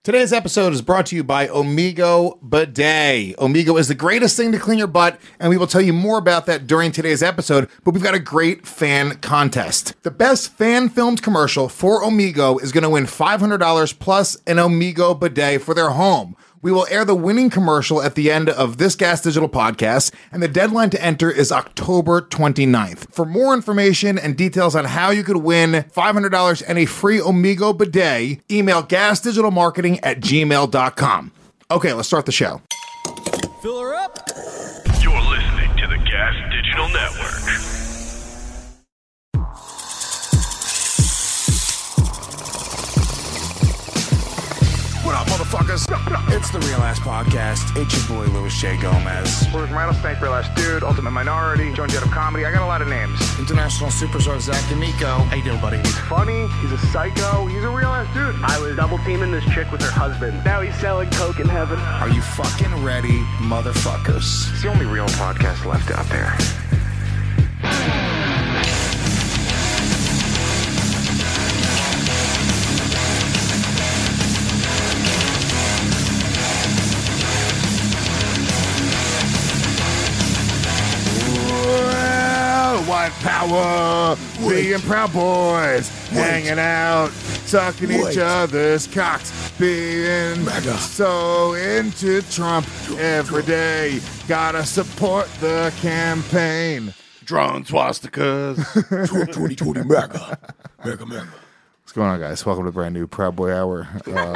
Today's episode is brought to you by Omigo Bidet. Omigo is the greatest thing to clean your butt, and we will tell you more about that during today's episode, but we've got a great fan contest. The best fan-filmed commercial for Omigo is going to win $500 plus an Omigo Bidet for their home. We will air the winning commercial at the end of this Gas Digital podcast, and the deadline to enter is October 29th. For more information and details on how you could win $500 and a free Omigo Bidet, email gasdigitalmarketing@gmail.com. Okay, let's start the show. Fill her up. You're listening to the Gas Digital Network. What up, motherfuckers? It's the Real Ass Podcast. It's your boy, Louis J. Gomez. Where's Rattlesnake, Real Ass Dude, Ultimate Minority, Joan Jett of Comedy. I got a lot of names. International superstar Zach D'Amico. How you doing, buddy? He's funny, he's a psycho, he's a real ass dude. I was double teaming this chick with her husband. Now he's selling coke in heaven. Are you fucking ready, motherfuckers? It's the only real podcast left out there. White power, being Proud Boys, hanging out, sucking each other's cocks, being so into Trump every day. Gotta support the campaign. Drawn swastikas. 2020 MAGA. MAGA. What's going on, guys? Welcome to the brand new Proud Boy Hour.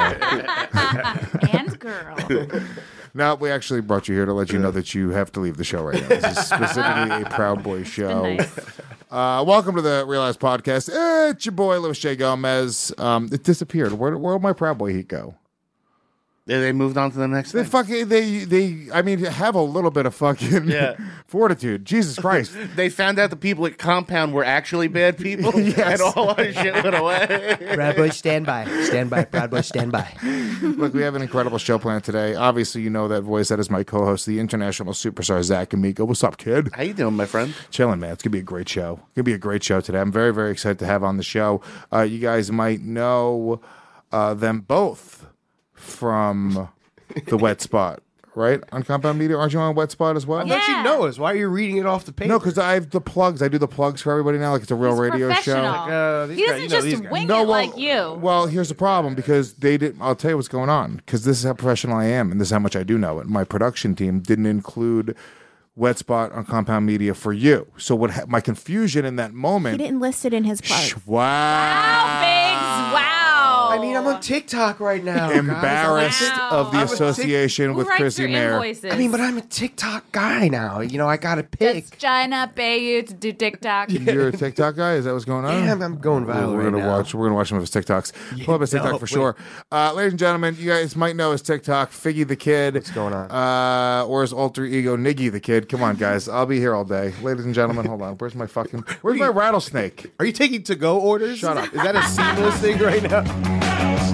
And girl. No, we actually brought you here to let you know that you have to leave the show right now. This is specifically a Proud Boy show. Nice. Welcome to the Real Ass Podcast. It's your boy, Louis J. Gomez. It disappeared. Where'd my Proud Boy heat go? They moved on to the next They thing. fucking, I mean, have a little bit of fucking fortitude. Jesus Christ. They found out the people at Compound were actually bad people, Yes. and all our shit went away. Proud Boy, stand by. Stand by, Proud Boy, stand by. Look, we have an incredible show planned today. Obviously, you know that voice. That is my co-host, the international superstar, Zach D'Amico. What's up, kid? How you doing, my friend? Chilling, man. It's going to be a great show. It's going to be a great show today. I'm very, very excited to have on the show. You guys might know them both from the Wet Spot, right? On Compound Media. Aren't you on Wet Spot as well? I thought you know us. Why are you reading it off the page? No, because I have the plugs. I do the plugs for everybody now. Like it's a real He's radio show. professional. these He guys- doesn't you know these just guys. wing No, it well, like you. Well, here's the problem because they didn't. I'll tell you what's going on because this is how professional I am and this is how much I do know it. My production team didn't include Wet Spot on Compound Media for you. So what? My confusion in that moment. He didn't list it in his plug. Wow. Wow, Biggs. Wow. I mean, I'm on TikTok right now. Embarrassed Wow. of the I'm a association Who with writes Chrissy your Mayer. invoices? I mean, but I'm a TikTok guy now. You know, I got to Does pick. China pay you to do TikTok? You're a TikTok guy? Is that what's going on? Yeah, I'm going viral We're right gonna now. watch. We're gonna watch some of his TikToks. Pull up his TikTok for sure. Ladies and gentlemen, you guys might know his TikTok, Figgy the Kid. What's going on? Or his alter ego, Niggy the Kid. Come on, guys. I'll be here all day. Ladies and gentlemen, hold on. Where's my rattlesnake? Are you taking to-go orders? Shut up. Is that a seamless thing right now?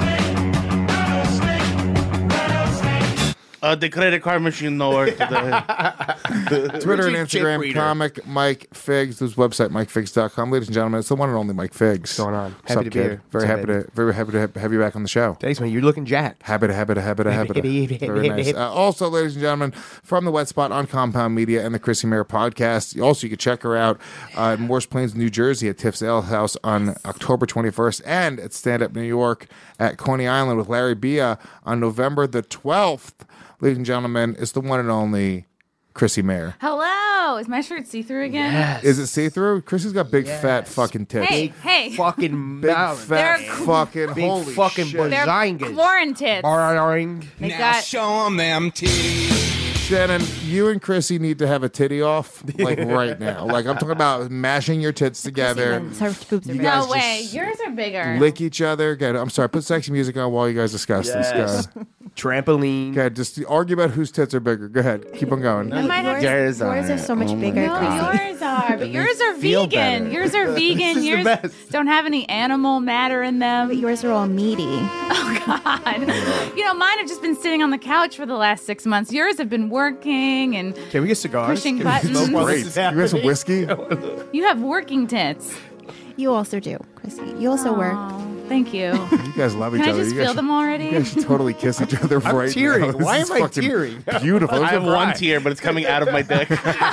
The credit card machine no work today. Twitter and Chip Instagram, reader. comic Mike Figs. His website, MikeFigs.com. Ladies and gentlemen, it's the one and only Mike Figs. What's going on? What's Happy up, to be kid? here. Very What's happy to have you back on the show. Thanks, man. You're looking jacked. Habit. Very nice. Also, ladies and gentlemen, from the Wet Spot on Compound Media and the Chrissy Mayer podcast. Also, you can check her out in Morris Plains, New Jersey at Tiff's Ale House on October 21st and at Stand Up New York at Coney Island with Larry Bia on November the 12th. Ladies and gentlemen, it's the one and only Chrissy Mayer. Hello. Is my shirt see-through again? Yes. Is it see-through? Chrissy's got big, fat fucking tits. Hey. Fucking Big, mouth. fat, They're fucking, Big holy fucking shit. They're Bazingas. Florin tits. Boring. They got show them titties. Shannon, you and Chrissy need to have a titty off, like right now. Like I'm talking about mashing your tits together. Her boobs are You big. guys no way. just Yours are bigger. Lick each other. Good. I'm sorry. Put sexy music on while you guys discuss this. Yes. Go. Trampoline. Okay, just argue about whose tits are bigger. Go ahead. Keep on going. I might have to- Yours are so much bigger. No, Chrissy. yours are, but yours are feel vegan. better. Yours are vegan. This is the Yours best. don't have any animal matter in them. But yours are all meaty. Oh God! You know, mine have just been sitting on the couch for the last 6 months. Yours have been working, and Can we get cigars? Pushing Can we buttons. smoke while Great. this is You got some happening? whiskey? you have working tits. You also do, Chrissy. You also work. Oh. Thank you. You guys love each Can I other. just You guys feel them already? You guys should totally kiss each other I'm right tearing. now. This Why is am I fucking tearing? Beautiful. I have This is one right. tear, but it's coming out of my dick.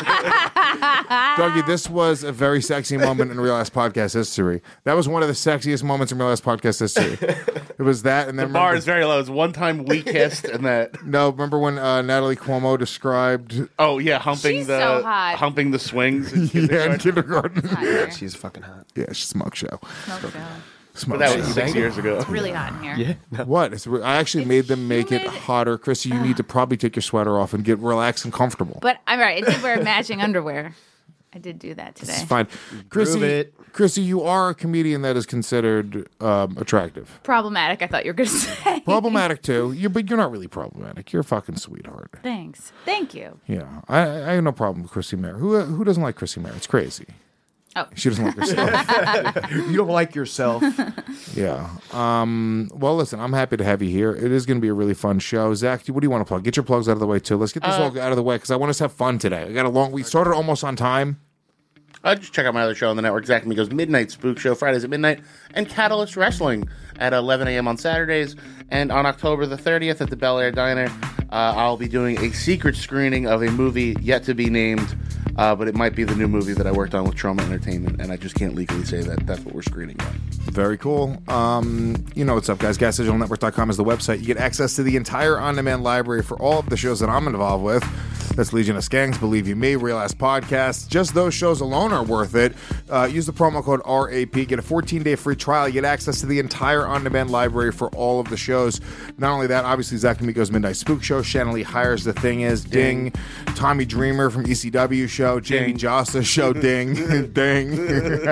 Dougie, this was a very sexy moment in Real Ass Podcast history. That was one of the sexiest moments in Real Ass Podcast history. It was that, and then The bar remember- is very low. It's one time we kissed, and that. No, remember when Natalie Cuomo described Oh yeah, humping She's the so hot. humping the swings. in kindergarten? Hot here. She's fucking hot. Yeah, she's smoke show. Smoke show. Smoke That show. was 6 years ago. It's really hot in here. What? I actually made them make it humid. hotter. Chrissy, you need to probably take your sweater off and get relaxed and comfortable. But I'm right. I did wear matching underwear. I did do that today. It's fine. Chrissy, it. Chrissy, you are a comedian that is considered attractive. Problematic, I thought you were going to say. Problematic too. But you're not really problematic. You're a fucking sweetheart. Thanks. Thank you. Yeah, I have no problem with Chrissy Mayer. Who doesn't like Chrissy Mayer? It's crazy. Oh. She doesn't like herself. You don't like yourself. Yeah. Well, listen, I'm happy to have you here. It is going to be a really fun show. Zach, what do you want to plug? Get your plugs out of the way too. Let's get this all out of the way because I want us to have fun today. I got a long. We started almost on time. Just check out my other show on the network, Zach Amigos Midnight Spook Show, Fridays at midnight, and Catalyst Wrestling at 11 a.m. on Saturdays. And on October the 30th at the Bel Air Diner, I'll be doing a secret screening of a movie yet to be named, but it might be the new movie that I worked on with Trauma Entertainment, and I just can't legally say that that's what we're screening on. Very cool. You know what's up, guys. GasDigitalNetwork.com is the website. You get access to the entire on-demand library for all of the shows that I'm involved with. That's Legion of Skanks, Believe You Me, Real Ass Podcasts. Just those shows alone are worth it. Use the promo code RAP. Get a 14-day free trial. You get access to the entire on-demand library for all of the shows. Not only that, obviously, Zach Amico's Midnight Spook Show. Shannon Lee Hires The Thing Is. Ding. Tommy Dreamer from ECW Show. Jamie Josta Show. Ding. Ding. These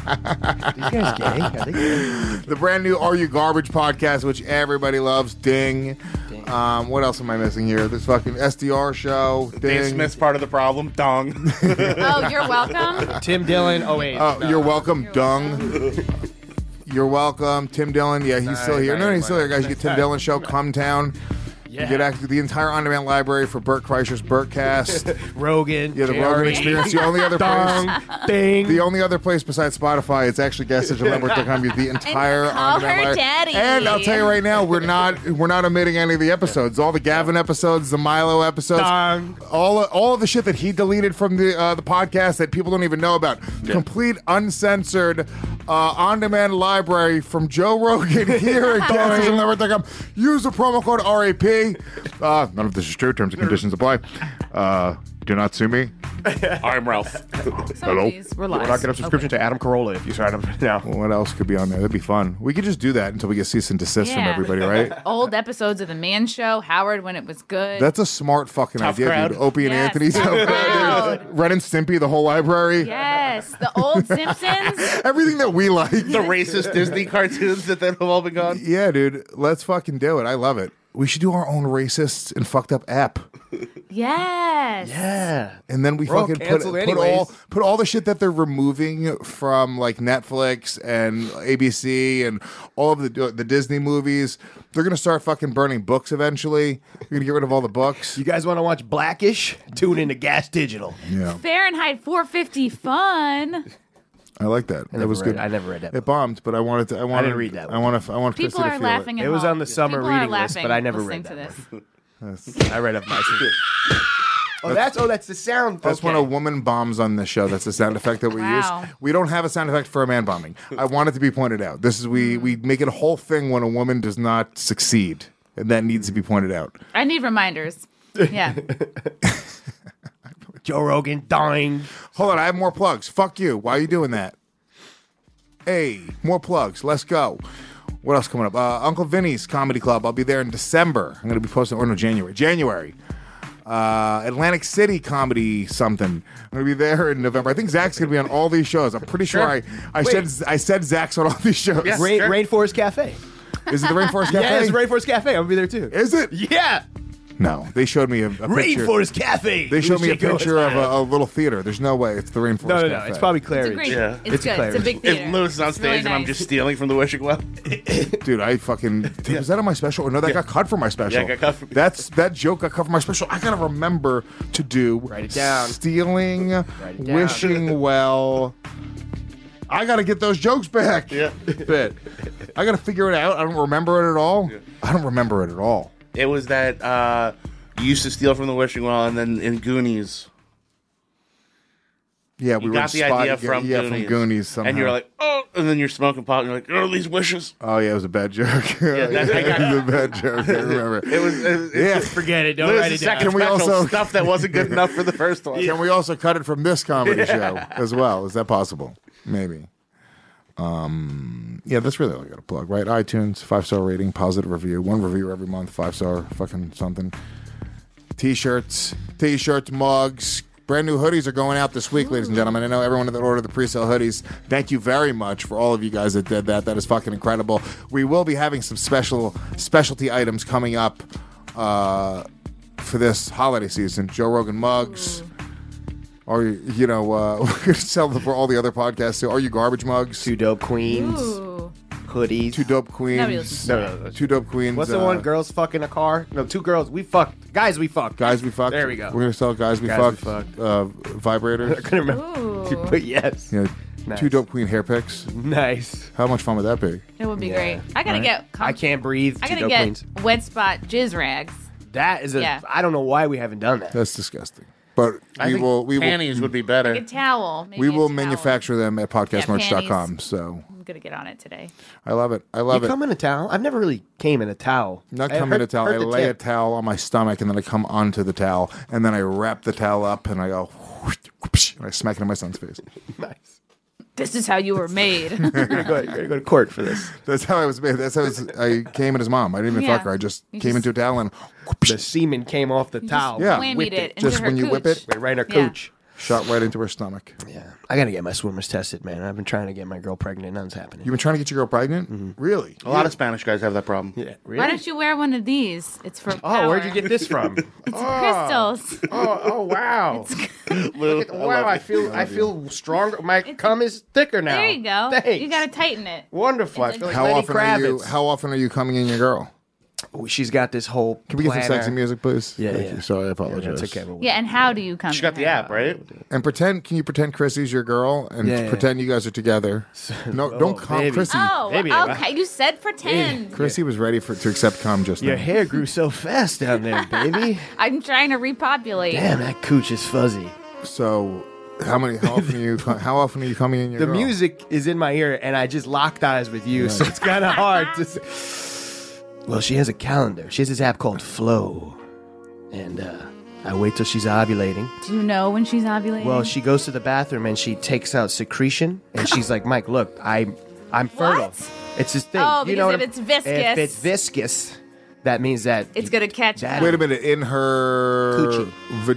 guys gay? Are they gay? The brand new Are You Garbage podcast, which everybody loves. Ding. What else am I missing here? This fucking SDR show. Ding. Dave Smith's part of the problem. Dong. Oh, you're welcome. Tim Dillon. Oh wait. Oh, you're welcome, Dung. You're welcome, Tim Dillon. Yeah, he's still here. No, he's still here, guys. You get Tim Dillon show, Come Town. You get access to the entire on-demand library for Burt Kreischer's Burtcast. Rogan. Yeah, the Rogan Experience. The only other place. Ding. The only other place besides Spotify, it's actually GasDigitalNetwork.com. You get the entire And call on-demand her library. daddy. And I'll tell you right now, we're not omitting any of the episodes. All the Gavin episodes, the Milo episodes, Dong. all of the shit that he deleted from the podcast that people don't even know about. Complete uncensored on-demand library from Joe Rogan here at GasDigitalNetwork.com. Use the promo code RAP. None of this is true. Terms and conditions apply. Do not sue me. I'm Ralph. Hello? We're not getting a subscription to Adam Carolla if you sign up now. What else could be on there? That'd be fun. We could just do that until we get cease and desist from Yeah. everybody, right? Old episodes of The Man Show, Howard when it was good. That's a smart fucking Tough idea, crowd. dude. Opie and Yes, Anthony's. tough crowd. Ren and Stimpy, the whole library. Yes, the old Simpsons. Everything that we like. The racist Disney cartoons that have all been gone. Yeah, dude. Let's fucking do it. I love it. We should do our own racist and fucked up app. Yes. Yeah. And then we We're all fucking canceled anyways. put all the shit that they're removing from like Netflix and ABC and all of the Disney movies. They're gonna start fucking burning books eventually. We're gonna get rid of all the books. You guys want to watch Blackish? Tune into Gas Digital. Yeah, Fahrenheit 450 fun. I like that. That was good. I never read that It bombed, but I wanted to. I didn't read that I want Chrissy People to are feel laughing it. at It was home. on the summer People are reading list, laughing but I never listening read to that this. I read up my Oh, that's the sound. That's when a woman bombs on this show. That's the sound effect that we Wow. use. We don't have a sound effect for a man bombing. I want it to be pointed out. This is we make it a whole thing when a woman does not succeed, and that needs to be pointed out. I need reminders. Yeah. Joe Rogan dying. Hold on, I have more plugs. Fuck you. Why are you doing that? Hey, more plugs. Let's go. What else coming up? Uncle Vinny's Comedy Club. I'll be there in December. I'm going to be posting, or no, January. Atlantic City Comedy something. I'm going to be there in November. I think Zach's going to be on all these shows. I'm pretty sure I said Zach's on all these shows. Yeah. Sure. Rainforest Cafe. Is it the Rainforest Cafe? Yeah, it's Rainforest Cafe. I'm gonna be there too. Is it? Yeah. No, they showed me a picture. Rainforest Cafe. They showed me a Louis J. Gomez. picture of a little theater. There's no way it's the Rainforest No, Cafe. it's probably It's Claridge. a great. Yeah. It's good. It's a big theater. If Lewis is on It's stage really and I'm nice. just stealing from the Wishing Well, Dude, I fucking was that on my special? Or no, that got cut from my special. Yeah, it got cut from- That joke got cut from my special. I gotta remember to do Write it down. Stealing, it down. wishing well. I got to get those jokes back. Yeah. Bit. I got to figure it out. I don't remember it at all. Yeah. I don't remember it at all. It was that you used to steal from the wishing well, and then in Goonies. Yeah, we You were got the idea from Goonies. from Goonies somehow. And you're like, oh, and then you're smoking pot, and you're like, oh, these wishes. Oh yeah, it was a bad joke. Yeah, it was a bad joke. I remember. It was Yeah. Just forget it. Don't It was write the it down. second Can we special also- stuff that wasn't good enough for the first one. Can we also cut it from this comedy show as well? Is that possible? Maybe. Yeah, that's really all I got to plug, right? iTunes, 5-star rating, positive review, 1 review every month, 5-star fucking something. T-shirts, mugs. Brand new hoodies are going out this week, ladies and gentlemen. I know everyone that ordered the pre-sale hoodies. Thank you very much for all of you guys that did that. That is fucking incredible. We will be having some specialty items coming up for this holiday season. Joe Rogan mugs. Or, we're going to sell them for all the other podcasts too. Are you garbage mugs? 2 Dope Queens. Ooh. Hoodies. 2 Dope Nobody Queens. listens to No. 2 Dope Queens. What's the one? Girls fuck in a car? No, 2 girls. We fucked. Guys, we fucked. Guys we fucked. There we go. We're going to sell guys we Guys we fucked. fucked. Vibrators. I couldn't remember. Ooh. But yes. Yeah. Nice. 2 Dope Queen hair picks. Nice. How much fun would that be? It would be great. I gotta get. I can't breathe. I 2 gotta Dope get Queens. wet spot jizz rags. That is a. Yeah. I don't know why we haven't done that. That's disgusting. But I think panties would be better. Like a towel. Maybe we a will towel. manufacture them at podcastmerch.com. panties. So I'm gonna get on it today. I love it. I You love it. come in a towel? I've never really came in a towel. Not I come in a heard- towel. heard I the lay a tip. towel on my stomach and then I come onto the towel and then I wrap the towel up and I go and I smack it in my son's face. Nice. This is how you were made. You're gonna go to court for this. That's how I was made. That's how I came at his mom. I didn't even Yeah. fuck her. I just You came just- into a towel and The semen came off the towel. Yeah. Whammied Whipped it into Just her when you cooch. whip it, Right in her Yeah. cooch. shot right into her stomach. Yeah. I gotta get my swimmers tested, man. I've been trying to get my girl pregnant. Nothing's happening. You've been trying to get your girl pregnant? Really? A lot of Spanish guys have that problem. Yeah. Really? Why don't you wear one of these? It's for Oh, where'd you power. get this from? Crystals? Oh wow. Look at- wow, I feel stronger. My cum is thicker now. There you go. Thanks. You gotta tighten it. Wonderful. I feel like How Lenny often are you? Kravitz. How often are you coming in your girl? She's got this whole. Can we get some sexy music, please? Yeah, Thank yeah. you. Sorry, I apologize. It's okay. Yeah, and how do you come? She got in the her? app, right? And pretend. Can you pretend Chrissy's your girl and Yeah, yeah. pretend you guys are together? No, don't come, baby. Chrissy. Oh, Maybe, okay. You said pretend. Chrissy was ready to accept cum just Your now. hair grew so fast down there, baby. I'm trying to repopulate. Damn, that cooch is fuzzy. So, how often are you? How often are you coming in your The girl? music is in my ear, and I just locked eyes with you, so it's kind of hard to say. Well, she has a calendar. She has this app called Flow, and I wait till she's ovulating. Do you know when she's ovulating? Well, she goes to the bathroom and she takes out secretion, and she's like, "Mike, look, I'm fertile." What? It's this thing. Oh, you because know if what it's viscous. If it's viscous, that means that it's gonna catch. That- Wait a minute. In her Coochie.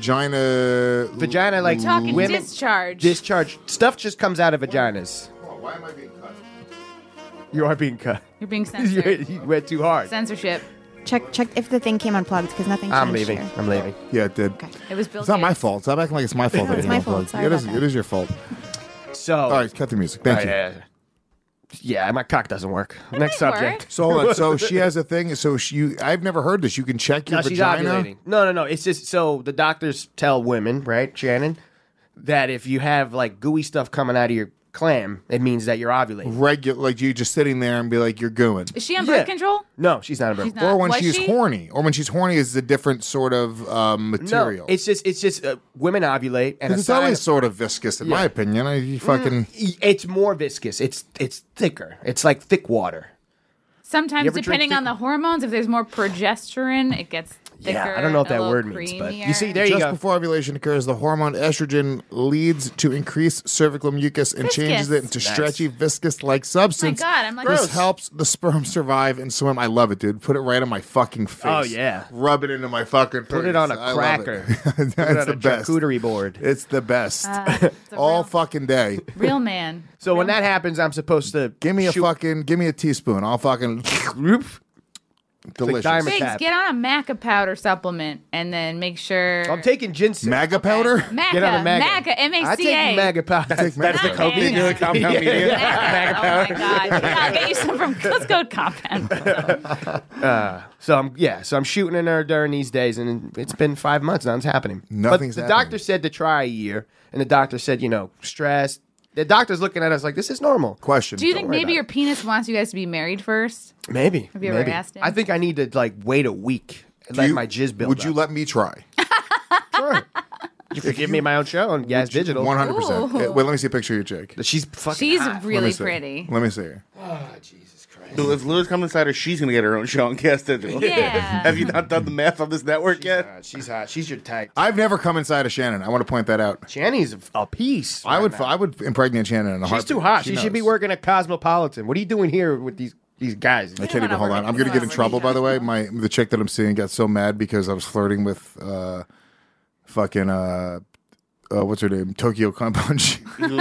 vagina, like Talking women discharge. discharge stuff just comes out of vaginas. Why am I being cut? You are being cut. You're being censored. You went too hard. Censorship. Check if the thing came unplugged because nothing I'm changed leaving. here. I'm leaving. Yeah, it did. Okay. It was Bill It's not my Gates. fault. Stop acting like it's my fault. that It's it my didn't fault. unplug. Sorry It is. about that. It is your fault. So, All right, cut the music. Thank you. yeah, my cock doesn't work. Next might subject. work. So hold on. So she has a thing. So I've never heard this. You can check your No, she's vagina. ovulating. No. It's just so the doctors tell women, right, Shannon, that if you have like gooey stuff coming out of your clam, it means that you're ovulating. Like you just sitting there and be like, you're gooing. Is she on Yeah. birth control? No, she's not a birth. She's not. Or when Was she's she? horny. Or when she's horny is a different sort of material. No, it's just women ovulate, and 'Cause a it's sign always of- sort of viscous, in my opinion. You fucking. it's more viscous. It's thicker. It's like thick water. Sometimes, You ever drink depending thick- on the hormones, if there's more progesterone, it gets thicker. Yeah, I don't know what a that little word means, but you see, creamier. there you Just go. before ovulation occurs, the hormone estrogen leads to increased cervical mucus and changes it into Nice. stretchy, viscous-like substance. Oh my God, I'm like, This gross. helps the sperm survive and swim. I love it, dude. Put it right on my fucking face. Oh, yeah. Rub it into my fucking face. Put it on a I love cracker. it. Put it That's on the a best. charcuterie board. It's the best. It's a All real, fucking day. real man. So when that happens, I'm supposed to Give me shoot- give me a teaspoon. I'll fucking delicious. diamond- Biggs, tap. get on a maca powder supplement and then make sure. I'm taking ginseng. MAGA powder? Maca, Get on the MAGA. Maca, I take MACA. MAGA powder. Take That's the MAGA. coke man. dealer compound medium. Maca. Oh my god! Yeah, I'll get you some from. Let's go compound. So I'm shooting in her during these days, and it's been 5 months. Nothing's happening. Nothing's but the happening. doctor said to try a year, and the doctor said, stress, The doctor's looking at us like, this is normal. Question. Do you think worry maybe about your penis wants you guys to be married first? Maybe. Have you ever asked him? I think I need to like wait a week and let my jizz build Would you up. let me try? Sure. You could give me my own show on Gas Digital. 100%. Ooh. Wait, let me see a picture of your chick. She's fucking She's hot. Let me really see. pretty. Let me see her. Oh, Jesus Christ. So if Lewis comes inside her, she's gonna get her own show on Gas Digital. Yeah. Have you not done the math on this network yet? She's hot. She's your type. I've never come inside of Shannon. I want to point that out. Shani's a piece. I would impregnate Shannon in a She's heartbeat. too hot. She knows. should be working at Cosmopolitan. What are you doing here with these guys? I can't even hold on. I'm going to get in trouble, by the way. The chick that I'm seeing got so mad because I was flirting with what's her name? Tokyo Punch.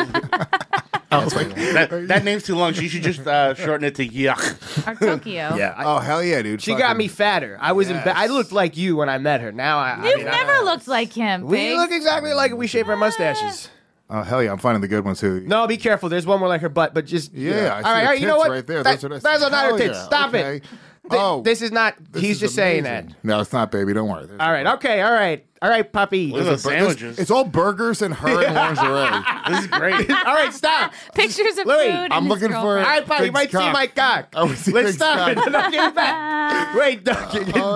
That name's too long. She should just shorten it to Yuck. Or Tokyo. Yeah. Oh, hell yeah, dude. She got me fatter. I was I looked like you when I met her. Now You've never looked like him. we Biggs. look exactly like we shave our mustaches. Oh, hell yeah. I'm finding the good ones, too. No, be careful. There's one more like her butt, but just Yeah, I see all right, the all right. You know tits what? right there. That's That's not hell her tits. yeah. Stop Okay. it. Oh, This is not. this He's is just saying amazing. that. No, it's not, baby. Don't worry. There's All right. Okay. All right. All right, puppy. Look at those sandwiches. It's all burgers and her and lingerie. This is great. All right. Stop. Pictures of Louis, food. and I'm his looking for- All girlfriend. right, puppy. You Big might see cock. my cock. I would see Let's big stop cock. it. Don't give it back. Wait. Don't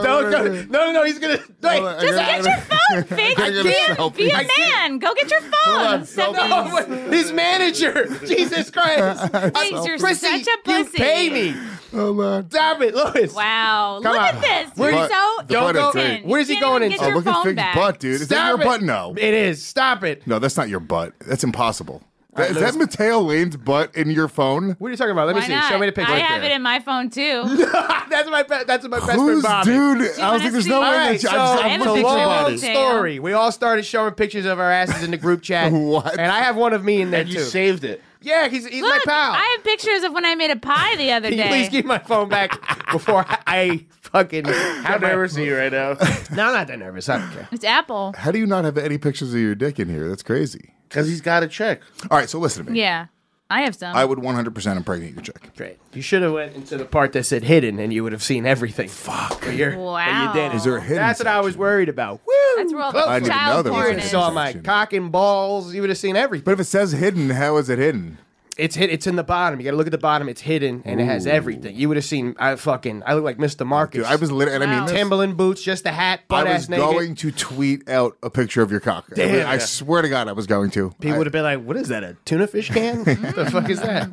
go. He's gonna. Wait. Just get your phone, Fake. gotta get a selfie. Be a I man. Go get your phone. Send me- No, his manager. Jesus Christ. Thanks, you're Prissy, such a you pussy. pay me. Oh, man. Stop it, Louis. Wow. Come Look on. at this. Where- You're so the butt is innocent. great. Where's he You going can't in? even Oh, get your look at phone Fig's back. butt, dude. Is that Stop your it. butt? No. It is. Stop it. No, that's not your butt. That's impossible. Is Louis. that Mateo Lane's butt in your phone? What are you talking about? Let me Why see. not? Show me the picture. I right have there. it in my phone too. That's my best friend Who's Bobby. dude? I you was wanna like, there's see- no way All that right, so I have it's a a picture of long Mateo. story. We all started showing pictures of our asses in the group chat. What? And I have one of me in there And you too. saved it. Yeah, he's my Look, pal. I have pictures of when I made a pie the other Can you day. please give my phone back before I fucking. How nervous are you right now? No, I'm not that nervous. I don't care. It's Apple. How do you not have any pictures of your dick in here? That's crazy. Because he's got a chick. All right, so listen to me. Yeah. I have some. I would 100% impregnate your chick. Great. You should have went into the part that said hidden, and you would have seen everything. Fuck. But you Wow. didn't. Is there a hidden That's what I was section? worried about. Woo! That's where all Close. the I didn't know child there was porn a You is. saw my section. cock and balls. You would have seen everything. But if it says hidden, how is it hidden? It's in the bottom. You got to look at the bottom. It's hidden, and it has everything. You would have seen. I look like Mr. Marcus. Dude, I was literally, and I mean, Wow. this- Timberland boots, just a hat, I butt was ass naked. going to tweet out a picture of your cock. Damn. I swear to God, I was going to. People would have been like, "What is that? A tuna fish can? What the fuck is that?"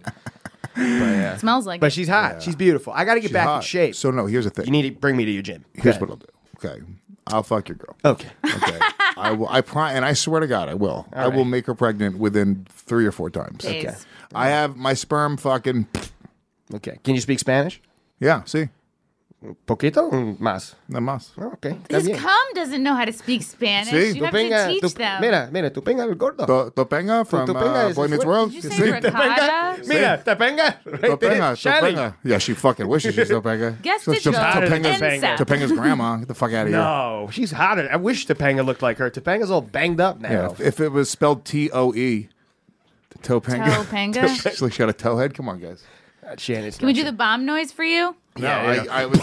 It smells like But it. she's hot. She's beautiful. I got to get She's back in hot. shape. So no, here's the thing. You need to bring me to your gym. Here's Okay. what I'll do. Okay, I'll fuck your girl. Okay. Okay, I will. And I swear to God, I will. I will right. make her pregnant within 3 or 4 times. Please. Okay. I have my sperm fucking. Okay. Can you speak Spanish? Yeah, see, Poquito más. nada más. Okay. His Está bien. cum doesn't know how to speak Spanish. Sí. You have to teach them. Mira, tu pinga el gordo. Topenga from Topenga is Boy Meets fuerte. World. Did you Sí. say ricotta? Mira, te penga. Right there. Topenga, Shelly. Topenga. Yeah, she fucking wishes she's Topenga. Guess So digital. Topenga's- Incest. Topenga's grandma. Get the fuck out of here. No, she's hotter. I wish Topanga looked like her. Topanga's all banged up now. Yeah, if it was spelled T-O-E, Topenga. Topanga? She's like, she had a toe head. Come on, guys. Shannon's Can we do the bomb noise for you? No, I was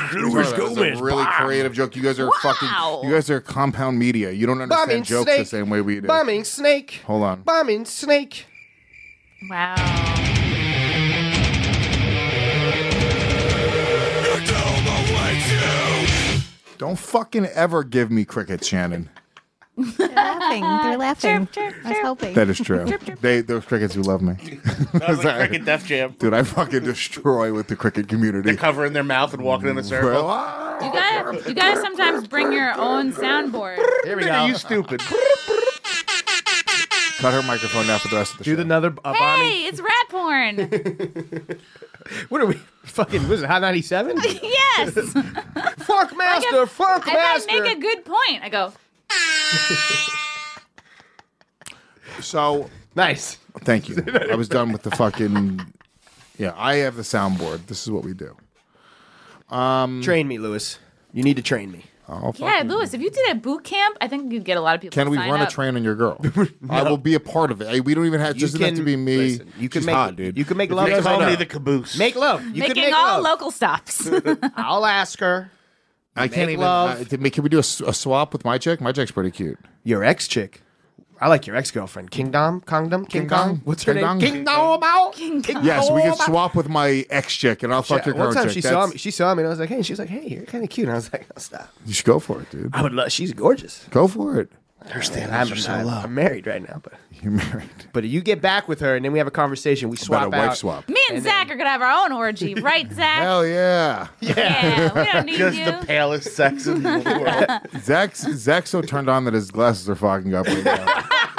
a really creative joke. You guys are fucking. You guys are compound media. You don't understand Bombing jokes snake. the same way we do. Bombing snake. Hold on. Bombing snake. Wow. Don't fucking ever give me crickets, Shannon. They're laughing. They're laughing. Chirp, chirp, I was chirp. hoping. That is true. Those crickets who love me. That was like Cricket Def Jam. Dude, I fucking destroy with the cricket community. They're covering their mouth and walking in a circle. Well, ah. You gotta sometimes bring your own soundboard. Here we Are go. you stupid? Cut her microphone down for the rest of the show. Do another bombing. Hey, it's rat porn. What are we? Fucking, was it Hot 97? Yes. Funk Master, Funk If I Master. make a good point, I go, So, Nice. thank you. I was done with the fucking. Yeah, I have the soundboard. This is what we do. Train me, Lewis. You need to train me. Oh, yeah, Lewis, if you did a boot camp, I think you'd get a lot of people Can to we sign run up. a train on your girl? I will be a part of it. Hey, we don't even have. Just doesn't have to be me. Listen, you can She's make, hot, dude. You can make love They to call her. me the caboose. Make love. You can Making make all love. local stops. I'll ask her. I can't make even. love. Can we do a swap with my chick? My chick's pretty cute. Your ex chick. I like your ex-girlfriend, King Kong? What's her name? King King Yes, we could swap with my ex chick, and I'll fuck your One current time chick. she saw me, and I was like, hey, she was like, hey, you're kind of cute. And I was like, oh, stop. You should go for it, dude. I would love. She's gorgeous. Go for it. Her standards are so low. I'm married right now, but You're married. you get back with her, and then we have a conversation. We swap About a wife out. swap. Me and Zach are gonna have our own orgy, right, Zach? Hell yeah. Yeah, we don't need Just you. the palest sex in the world. Zach's so turned on that his glasses are fogging up right now.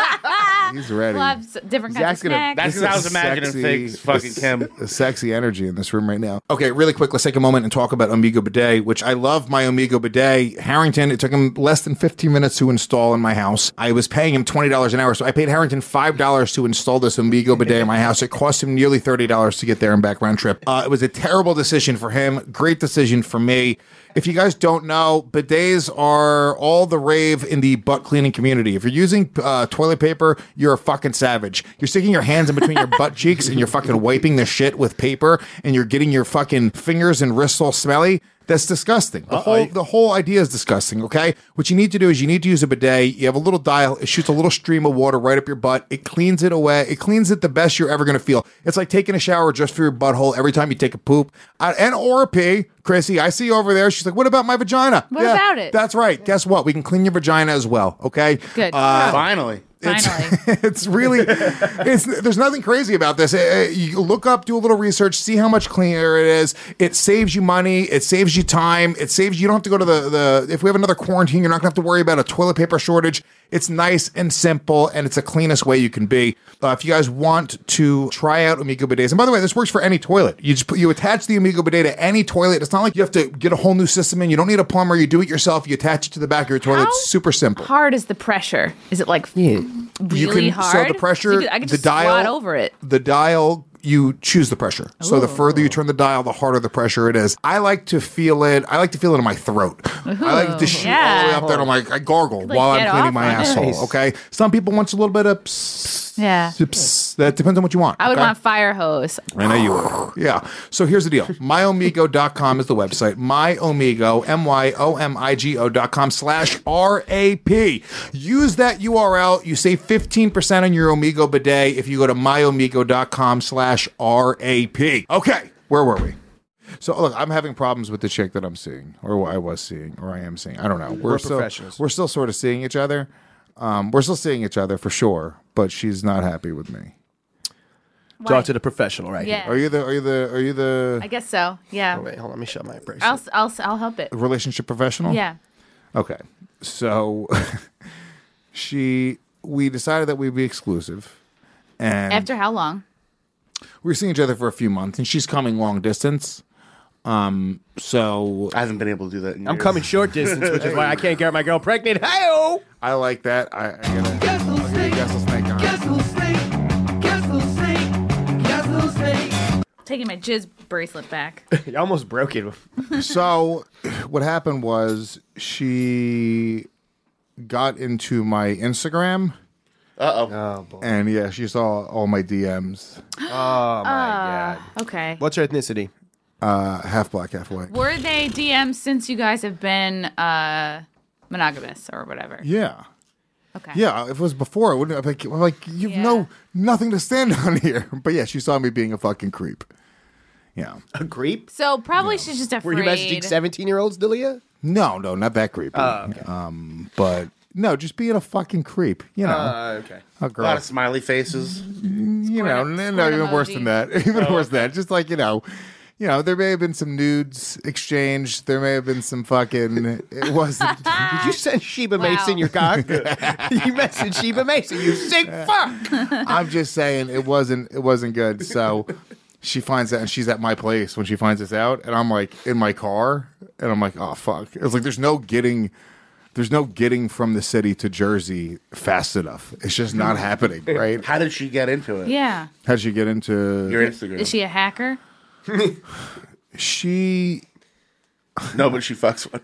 He's ready. We'll have different kinds Zach's of gonna- snacks. That's because I was imagining fake fucking Kim. A sexy energy in this room right now. Okay, really quick, let's take a moment and talk about Omigo Bidet, which I love my Omigo Bidet. Harrington, it took him less than 15 minutes to install in my house. I was paying him $20 an hour, so I paid Harrington $5 to install this Omigo Bidet in my house. It cost him nearly $30 to get there and back round trip. It was a terrible decision for him, great decision for me. If you guys don't know, bidets are all the rave in the butt cleaning community. If you're using toilet paper, you're a fucking savage. You're sticking your hands in between your butt cheeks and you're fucking wiping the shit with paper and you're getting your fucking fingers and wrists all smelly. That's disgusting. The whole idea is disgusting, okay? What you need to do is you need to use a bidet. You have a little dial. It shoots a little stream of water right up your butt. It cleans it away. It cleans it the best you're ever going to feel. It's like taking a shower just for your butthole every time you take a poop. And or a pee. Chrissy, I see you over there. She's like, what about my vagina? What about it? That's right. Guess what? We can clean your vagina as well, okay? Good. Finally. Finally. It's really, there's nothing crazy about this. You look up, do a little research, see how much cleaner it is. It saves you money. It saves you time. It saves you don't have to go to if we have another quarantine, you're not gonna have to worry about a toilet paper shortage. It's nice and simple, and it's the cleanest way you can be. If you guys want to try out Omigo Bidets, and by the way, this works for any toilet. You attach the Omigo Bidet to any toilet. It's not like you have to get a whole new system in. You don't need a plumber. You do it yourself. You attach it to the back of your toilet. It's super simple. Hard is the pressure? Is it like really hard? So the pressure, I could the just dial, squat over it. The dial, you choose the pressure. So the further you turn the dial, the harder the pressure it is. I like to feel it. I like to feel it in my throat. I like to shoot all the way up there. And I'm like, I gargle while I'm get cleaning off my on it. asshole. Nice. Okay. Some people want a little bit of psst. Yeah. Psst. That depends on what you want. I would okay? want fire hose. I know you would. Yeah. So here's the deal. Myomigo.com is the website. Myomigo, MYOMIGO.com/RAP. Use that URL. You save 15% on your Omigo bidet if you go to myomigo.com/RAP. Okay. Where were we? So look, I'm having problems with the chick that I'm seeing, or I was seeing, or I am seeing. I don't know. We're professionals. We're still sort of seeing each other. We're still seeing each other for sure, but she's not happy with me. Talk to the professional right Yeah. here. Are you the I guess so. Yeah. Oh, wait, hold on. Let me shut my bracelet. I'll help it. relationship professional? Yeah. Okay. So we decided that we'd be exclusive. And After how long? we were seeing each other for a few months, and she's coming long distance. So I haven't been able to do that in I'm years. coming short distance, which is why I can't get my girl pregnant. Hey-oh! I like that. I gotta Guess I'll snake on it. Taking my jizz bracelet back. You almost broke it. So what happened was she got into my Instagram, Oh, boy. and yeah, she saw all my DMs. Oh, my God. Okay. What's her ethnicity? Half black, half white. Were they DMs since you guys have been monogamous or whatever? Yeah. Okay. Yeah, if it was before, I wouldn't have like you've Yeah. nothing to stand on here. But yeah, she saw me being a fucking creep. Yeah. A creep? So probably she's just Were afraid. you messaging 17-year-olds, Delia? No, not that creepy. Oh, okay. But no, just being a fucking creep. You know, Okay. a A girl. lot of smiley faces. You know, no, even worse than that. Even worse than that. Just like you know, there may have been some nudes exchanged. There may have been some fucking. It wasn't. Did you send Sheba Mason your cock? You messaged Sheba Mason, you sick fuck! I'm just saying it wasn't good. So she finds out, and she's at my place when she finds this out, and I'm like in my car, and I'm like, oh fuck! It's like there's no getting from the city to Jersey fast enough. It's just not happening, right? How did she get into it? Yeah. How'd she get into Your Instagram. Is she a hacker? She No, but she fucks one.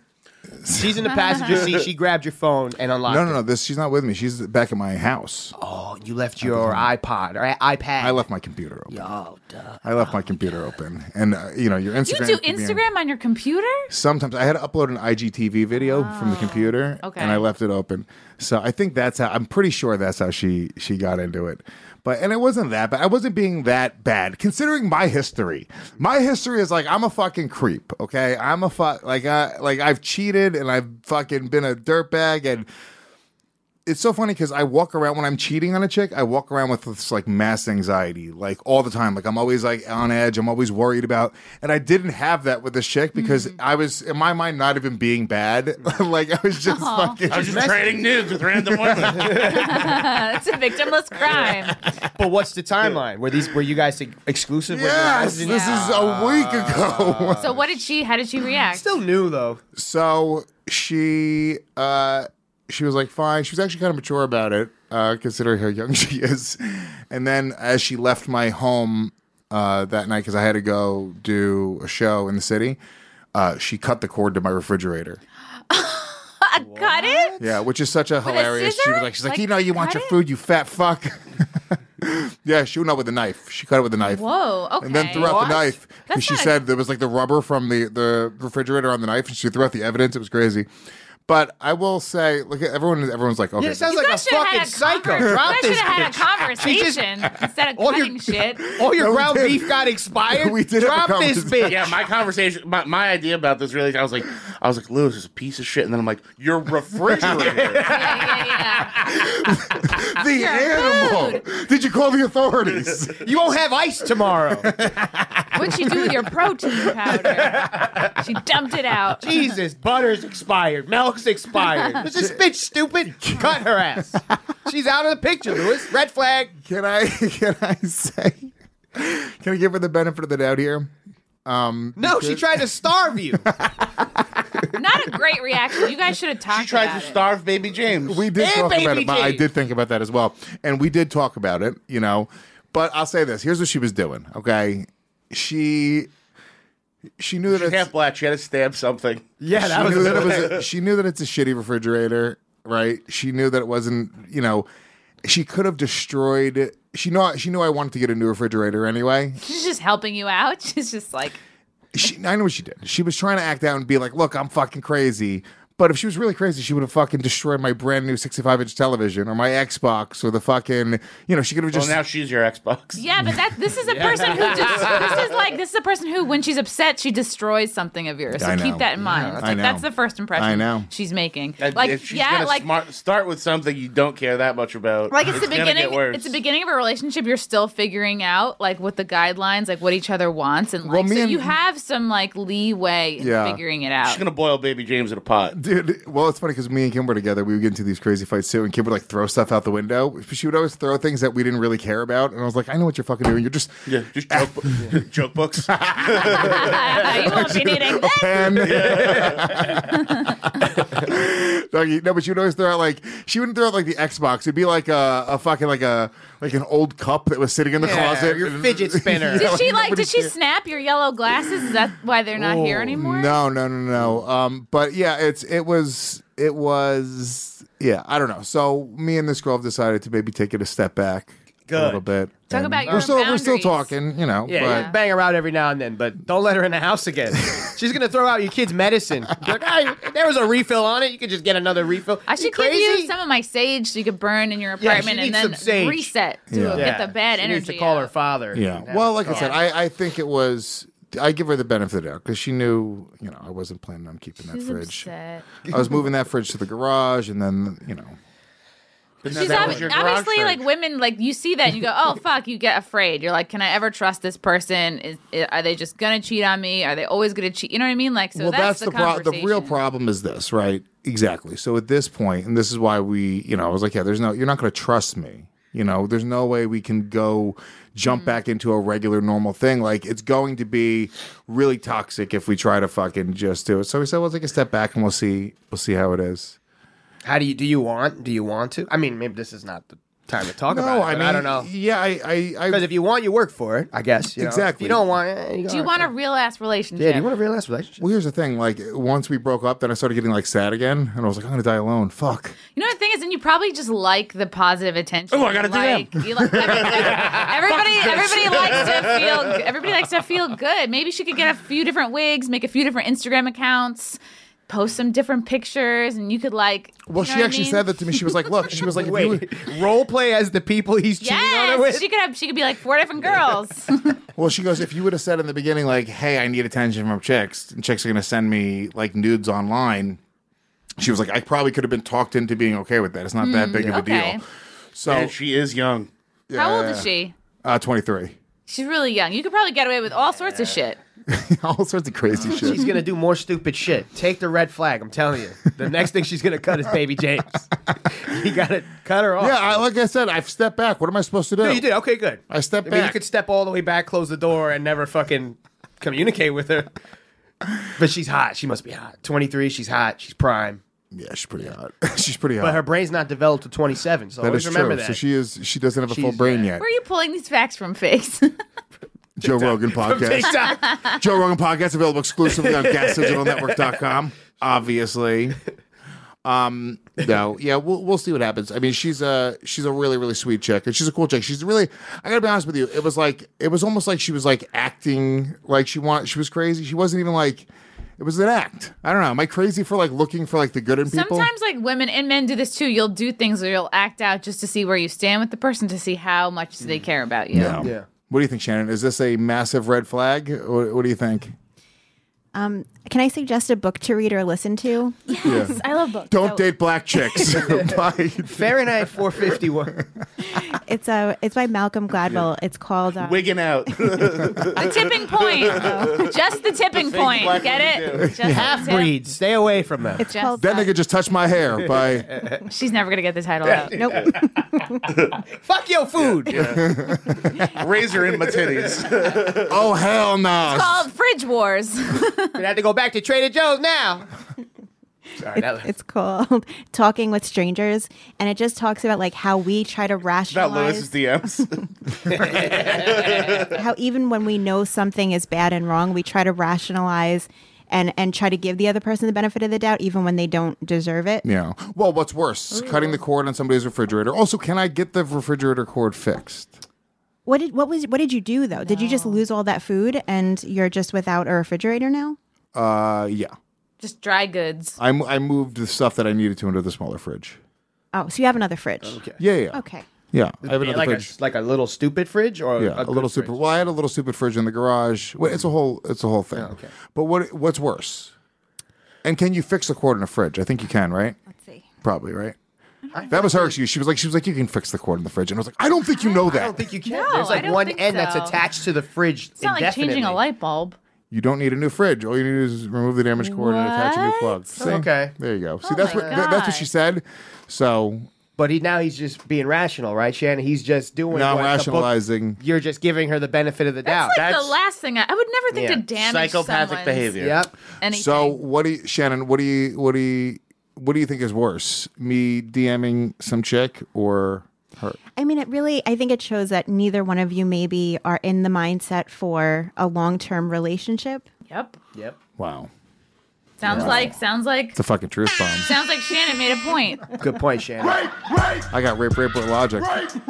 She's in the passenger seat. She grabbed your phone and unlocked it. No. She's not with me. She's back at my house. Oh, you left your iPod or iPad. I left my computer open. Oh, duh. I left my computer open, and your Instagram. You do Instagram on your computer? Sometimes I had to upload an IGTV video from the computer, okay. and I left it open. So I think that's how. I'm pretty sure that's how she got into it. And it wasn't that bad. I wasn't being that bad considering my history. My history is like I'm a fucking creep. Okay, I'm a I've cheated and I've fucking been a dirtbag and. It's so funny because I walk around when I'm cheating on a chick. I walk around with this like mass anxiety, like all the time. Like I'm always like on edge. I'm always worried about. And I didn't have that with this chick because I was in my mind not even being bad. Like I was just fucking. I was just trading nudes with random women. It's a victimless crime. But what's the timeline? Were you guys exclusive? Yes, this is a week ago. So how did she react? Still new though. So she was like, fine. She was actually kind of mature about it, considering how young she is. And then as she left my home that night, because I had to go do a show in the city, she cut the cord to my refrigerator. Cut it? Yeah, which is such a hilarious. scissor? She's like, you want cut your it? food, you fat fuck. Yeah, she went out with a knife. She cut it with a knife. Whoa, okay. And then threw out the knife. That's She not- said there was like the rubber from the refrigerator on the knife, and she threw out the evidence. It was crazy. But I will say, look, everyone's like, okay. Yeah, it sounds You like a guys should have fucking had psycho. You Drop guys should this have had a bitch. conversation instead of all your- cutting shit. All your No, we ground did. beef got expired. We did have a Drop this conversation. bitch. Yeah, my conversation, my idea about this really, I was like, Lewis is a piece of shit, and then I'm like, your refrigerator. Yeah. The animal. Did you call the authorities? You won't have ice tomorrow. What'd she do with your protein powder? She dumped it out. Jesus, butter's expired. Milk's expired. Is this bitch stupid? Cut her ass. She's out of the picture, Lewis. Red flag. Can I say? Can I give her the benefit of the doubt here? No, she tried to starve you. Not a great reaction. You guys should have talked She tried about to it. starve baby James. We did And talk about Baby it. I James. did think about that as well, and we did talk about it. But I'll say this: here's what she was doing. Okay, she knew that She's it's, half black. She had to stab something. Yeah, that she was knew that it was. She knew that it's a shitty refrigerator, right? She knew that it wasn't. She could have destroyed. She knew I wanted to get a new refrigerator anyway. She's just helping you out. She's just like, I know what she did. She was trying to act out and be like, "Look, I'm fucking crazy." But if she was really crazy, she would have fucking destroyed my brand new 65-inch television or my Xbox or the fucking. She could have just. Well, now she's your Xbox. yeah, but this is a person who this is a person who, when she's upset, she destroys something of yours. So I know. keep that in mind. I know. That's the first impression I know. she's making. If she's gonna start with something you don't care that much about. Like it's the gonna beginning. get worse. It's the beginning of a relationship. You're still figuring out like what the guidelines, like what each other wants, and Well, like me so and- you have some like leeway in Yeah. figuring it out. She's gonna boil baby James in a pot. Dude, well, it's funny because me and Kim were together. We would get into these crazy fights too, and Kim would like throw stuff out the window. She would always throw things that we didn't really care about, and I was like, I know what you're fucking doing. You're just Yeah, just joke books. You won't be needing this. pen. No, but she would always throw out she wouldn't throw out the Xbox. It'd be like a fucking like an old cup that was sitting in the closet. Your fidget spinner. Did she snap your yellow glasses? Is that why they're not here anymore? No. But yeah, it was. Yeah, I don't know. So me and this girl have decided to maybe take it a step back a little bit. Talk And about your we're still boundaries. talking, Yeah, but bang her out every now and then, but don't let her in the house again. She's gonna throw out your kid's medicine. Be like, "Hey, there was a refill on it. You could just get another refill." I should crazy? give you some of my sage so you could burn in your Yeah, she apartment and needs then some sage. reset to Yeah. get the bad she energy. needs to call her out. father. yeah. Well, like I said, I think it was. I give her the benefit of the doubt because she knew, I wasn't planning on keeping that She's fridge. upset. I was moving that fridge to the garage, and then But She's that was your garage obviously fridge. like women. Like you see that and you go, "Oh fuck!" You get afraid. You're like, "Can I ever trust this person? Are they just gonna cheat on me? Are they always gonna cheat?" You know what I mean? Like, so that's the the conversation. real problem is this, right? Exactly. So at this point, and this is why we, I was like, yeah, you're not going to trust me. There's no way we can go jump back into a regular normal thing. Like it's going to be really toxic if we try to fucking just do it. So we said, we'll take a step back and we'll see how it is. How do you want to? I mean, maybe this is not time to talk No, about it. I but mean, I don't know. Yeah, I Because if you want, you work for it, I guess. You know? Exactly. If you don't want it, Do you want a real ass relationship? Yeah, do you want a real ass relationship? well, here's the thing. Like, once we broke up, then I started getting like sad again, and I was like, I'm gonna die alone. Fuck. You know the thing is, and you probably just like the positive attention. Oh, I gotta do like, you like everybody likes to feel good. Maybe she could get a few different wigs, make a few different Instagram accounts, post some different pictures, and you could like. Well, she actually said that to me. She was like, "Look," she was like, if you would- role play as the people he's cheating on her with? Yes, she could be like 4 different girls. well, she goes, if you would have said in the beginning, like, "Hey, I need attention from chicks," and chicks are gonna send me like nudes online. She was like, I probably could have been talked into being okay with that. It's not that big of a okay. deal. So And she is young. How old is she? 23. She's really young. You could probably get away with all sorts of shit. All sorts of crazy shit. She's going to do more stupid shit. Take the red flag, I'm telling you. The next thing she's going to cut is Baby James. You got to cut her off. Yeah, like I said, I've stepped back. What am I supposed to do? No, you did. Okay, good. I stepped I mean, you back. could step all the way back, close the door, and never fucking communicate with her. But she's hot. She must be hot. 23, she's hot. She's prime. Yeah, she's pretty hot. She's pretty hot. But her brain's not developed to 27, so that always is remember true. that. So she doesn't have a full She's, brain yet. Where are you pulling these facts from, Face? Joe Rogan podcast. TikTok. Joe Rogan podcast available exclusively on GasDigitalNetwork.com. Obviously. No, yeah, we'll see what happens. I mean, she's a really, really sweet chick, and she's a cool chick. She's really, I gotta be honest with you, it was almost like she was like acting like she was crazy. She wasn't even like, it was an act. I don't know. Am I crazy for like looking for like the good in people? Sometimes like women and men do this too. You'll do things where you'll act out just to see where you stand with the person, to see how much they care about you. No. Yeah. What do you think, Shannon? Is this a massive red flag? What do you think? Can I suggest a book to read or listen to? Yes, I love books. Don't date black chicks. Bye. Fahrenheit 451. It's by Malcolm Gladwell. It's called Wigging out. The tipping point. Just the tipping point. black Get women it? Just the Half tip. breeds. Stay away from them. It's Just called That nigga just touched my hair. Bye. She's never gonna get the title out. Nope. Fuck your food. Razor in my titties. Oh, hell no. It's called Fridge Wars. Gonna have to go back to Trader Joe's now. Sorry, It's called Talking with Strangers, and it just talks about like how we try to About rationalize Lewis's DMs. how even when we know something is bad and wrong, we try to rationalize and try to give the other person the benefit of the doubt, even when they don't deserve it. Yeah. Well, what's worse? Cutting the cord on somebody's refrigerator. Also, can I get the refrigerator cord fixed? What did you do though? Did you just lose all that food and you're just without a refrigerator now? Yeah. Just dry goods. I moved the stuff that I needed to into the smaller fridge. Oh, so you have another fridge. Okay. Yeah. Okay. Yeah. I have another Like fridge. a little stupid fridge or Yeah, a little good super. fridge? Well, I had a little stupid fridge in the garage. Well, it's a whole thing. okay. But what's worse? And can you fix the cord in a fridge? I think you can, right? Let's see. Probably, right? That was her excuse. She was like, you can fix the cord in the fridge, and I was like, I don't think you know that. I don't think you can. No, There's I like don't one think end that's so. attached to the fridge. It's not like changing a light bulb. You don't need a new fridge. All you need is remove the damaged cord and attach a new plug. What? See? Okay. There you go. See, Oh that's my what that's what she said. So But he's just being rational, right, Shannon? He's just doing now I'm what the book- rationalizing. You're just giving her the benefit of the doubt. That's like That's- the last thing I would never think Yeah. to damage Psychopathic someone's behavior. Yep. anything. So what do you, Shannon? What do you think is worse? Me DMing some chick or her? I mean, I think it shows that neither one of you maybe are in the mindset for a long-term relationship. Yep. Yep. Wow, Sounds like it's a fucking truth bomb. sounds like Shannon made a point. Good point, Shannon. I got rape with logic.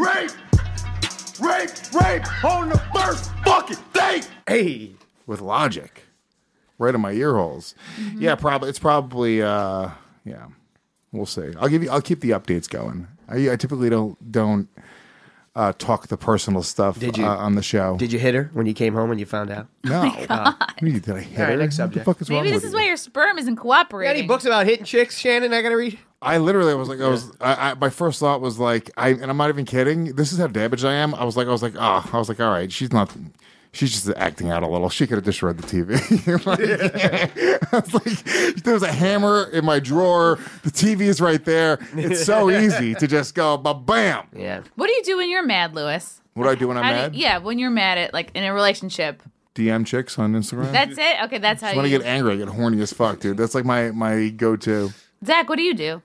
Rape on the first fucking date. Hey. With logic, right in my ear holes. Yeah, probably. It's probably. Yeah, we'll see. I'll keep the updates going. I typically don't talk the personal stuff Did you? on the show. Did you hit her when you came home and you found out? No. Did I hit All right, her? next What subject. the fuck is wrong Maybe with this is you? why your sperm isn't Got cooperating. any books about hitting chicks, Shannon, I got to read? I literally was like, my first thought was like, and I'm not even kidding. This is how damaged I am. I was like, all right, she's just acting out a little. She could have just read the TV. I was like, there was a hammer in my drawer. The TV is right there. It's so easy to just go, bam. Yeah. What do you do when you're mad, Lewis? What do I do when I'm mad? Yeah, when you're mad at like in a relationship. DM chicks on Instagram. That's it. Okay, that's how when I you. get angry, I get horny as fuck, dude. That's like my go-to. Zach, what do you do?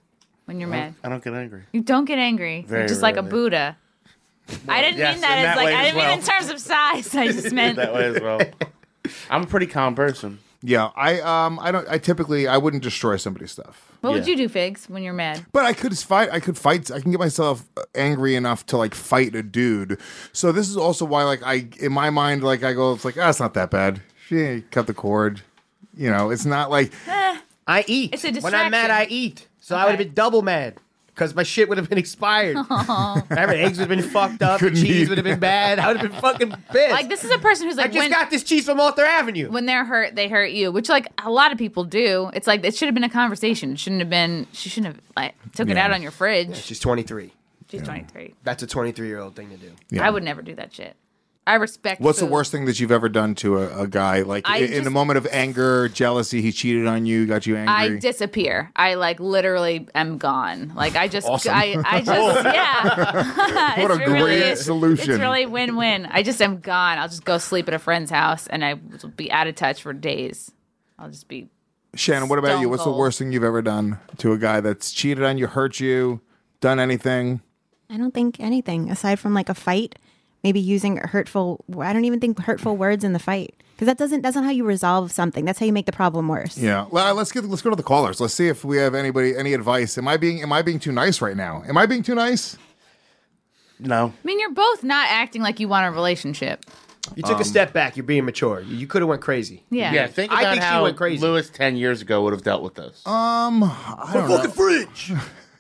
when you're mad? I don't get angry. You don't get angry. Very You're just like a rarely. Buddha. I didn't yes, mean that in as that like way I as didn't mean well. in terms of size. I just meant That way as well. I'm a pretty calm person. Yeah, I typically wouldn't destroy somebody's stuff. What would Yeah. you do, Figs, when you're mad? But I could fight. I can get myself angry enough to like fight a dude. So this is also why, like, in my mind, like I go, it's like, it's not that bad. She cut the cord. You know, it's not like I eat. It's a When I'm mad, I distraction. eat. So I would have been double mad. Because my shit would have been expired. Every eggs would have been fucked up. The Couldn't cheese eat. would have been bad. I would have been fucking pissed. Like this is a person who's I like just when, got this cheese from Arthur Avenue. when they're hurt, they hurt you, which like a lot of people do. It's like it should have been a conversation. It shouldn't have been. She shouldn't have like took it Yeah. out on your fridge. She's 23. She's 23. That's a 23-year-old thing to do. Yeah. I would never do that shit. I respect. What's the food. worst thing that you've ever done to a guy? Like I in the just- moment of anger, jealousy, he cheated on you, got you angry. I disappear. I like literally am gone. Like I just, Awesome. I just, yeah. What a It's really- great solution. It's really win-win. I just am gone. I'll just go sleep at a friend's house, and I will be out of touch for days. I'll just be. Shannon, what about you? Stone What's the cold. worst thing you've ever done to a guy that's cheated on you, hurt you, done anything? I don't think anything aside from like a fight, maybe using hurtful. I don't even think hurtful words in the fight because that's not how you resolve something. That's how you make the problem worse. Yeah. Well, let's go to the callers. Let's see if we have any advice. Am I being too nice right now? Am I being too nice? No. I mean, you're both not acting like you want a relationship. You took a step back. You're being mature. You could have went crazy. Yeah. Yeah, think I about think she how went crazy. Lewis 10 years ago would have dealt with this. I don't know. fridge.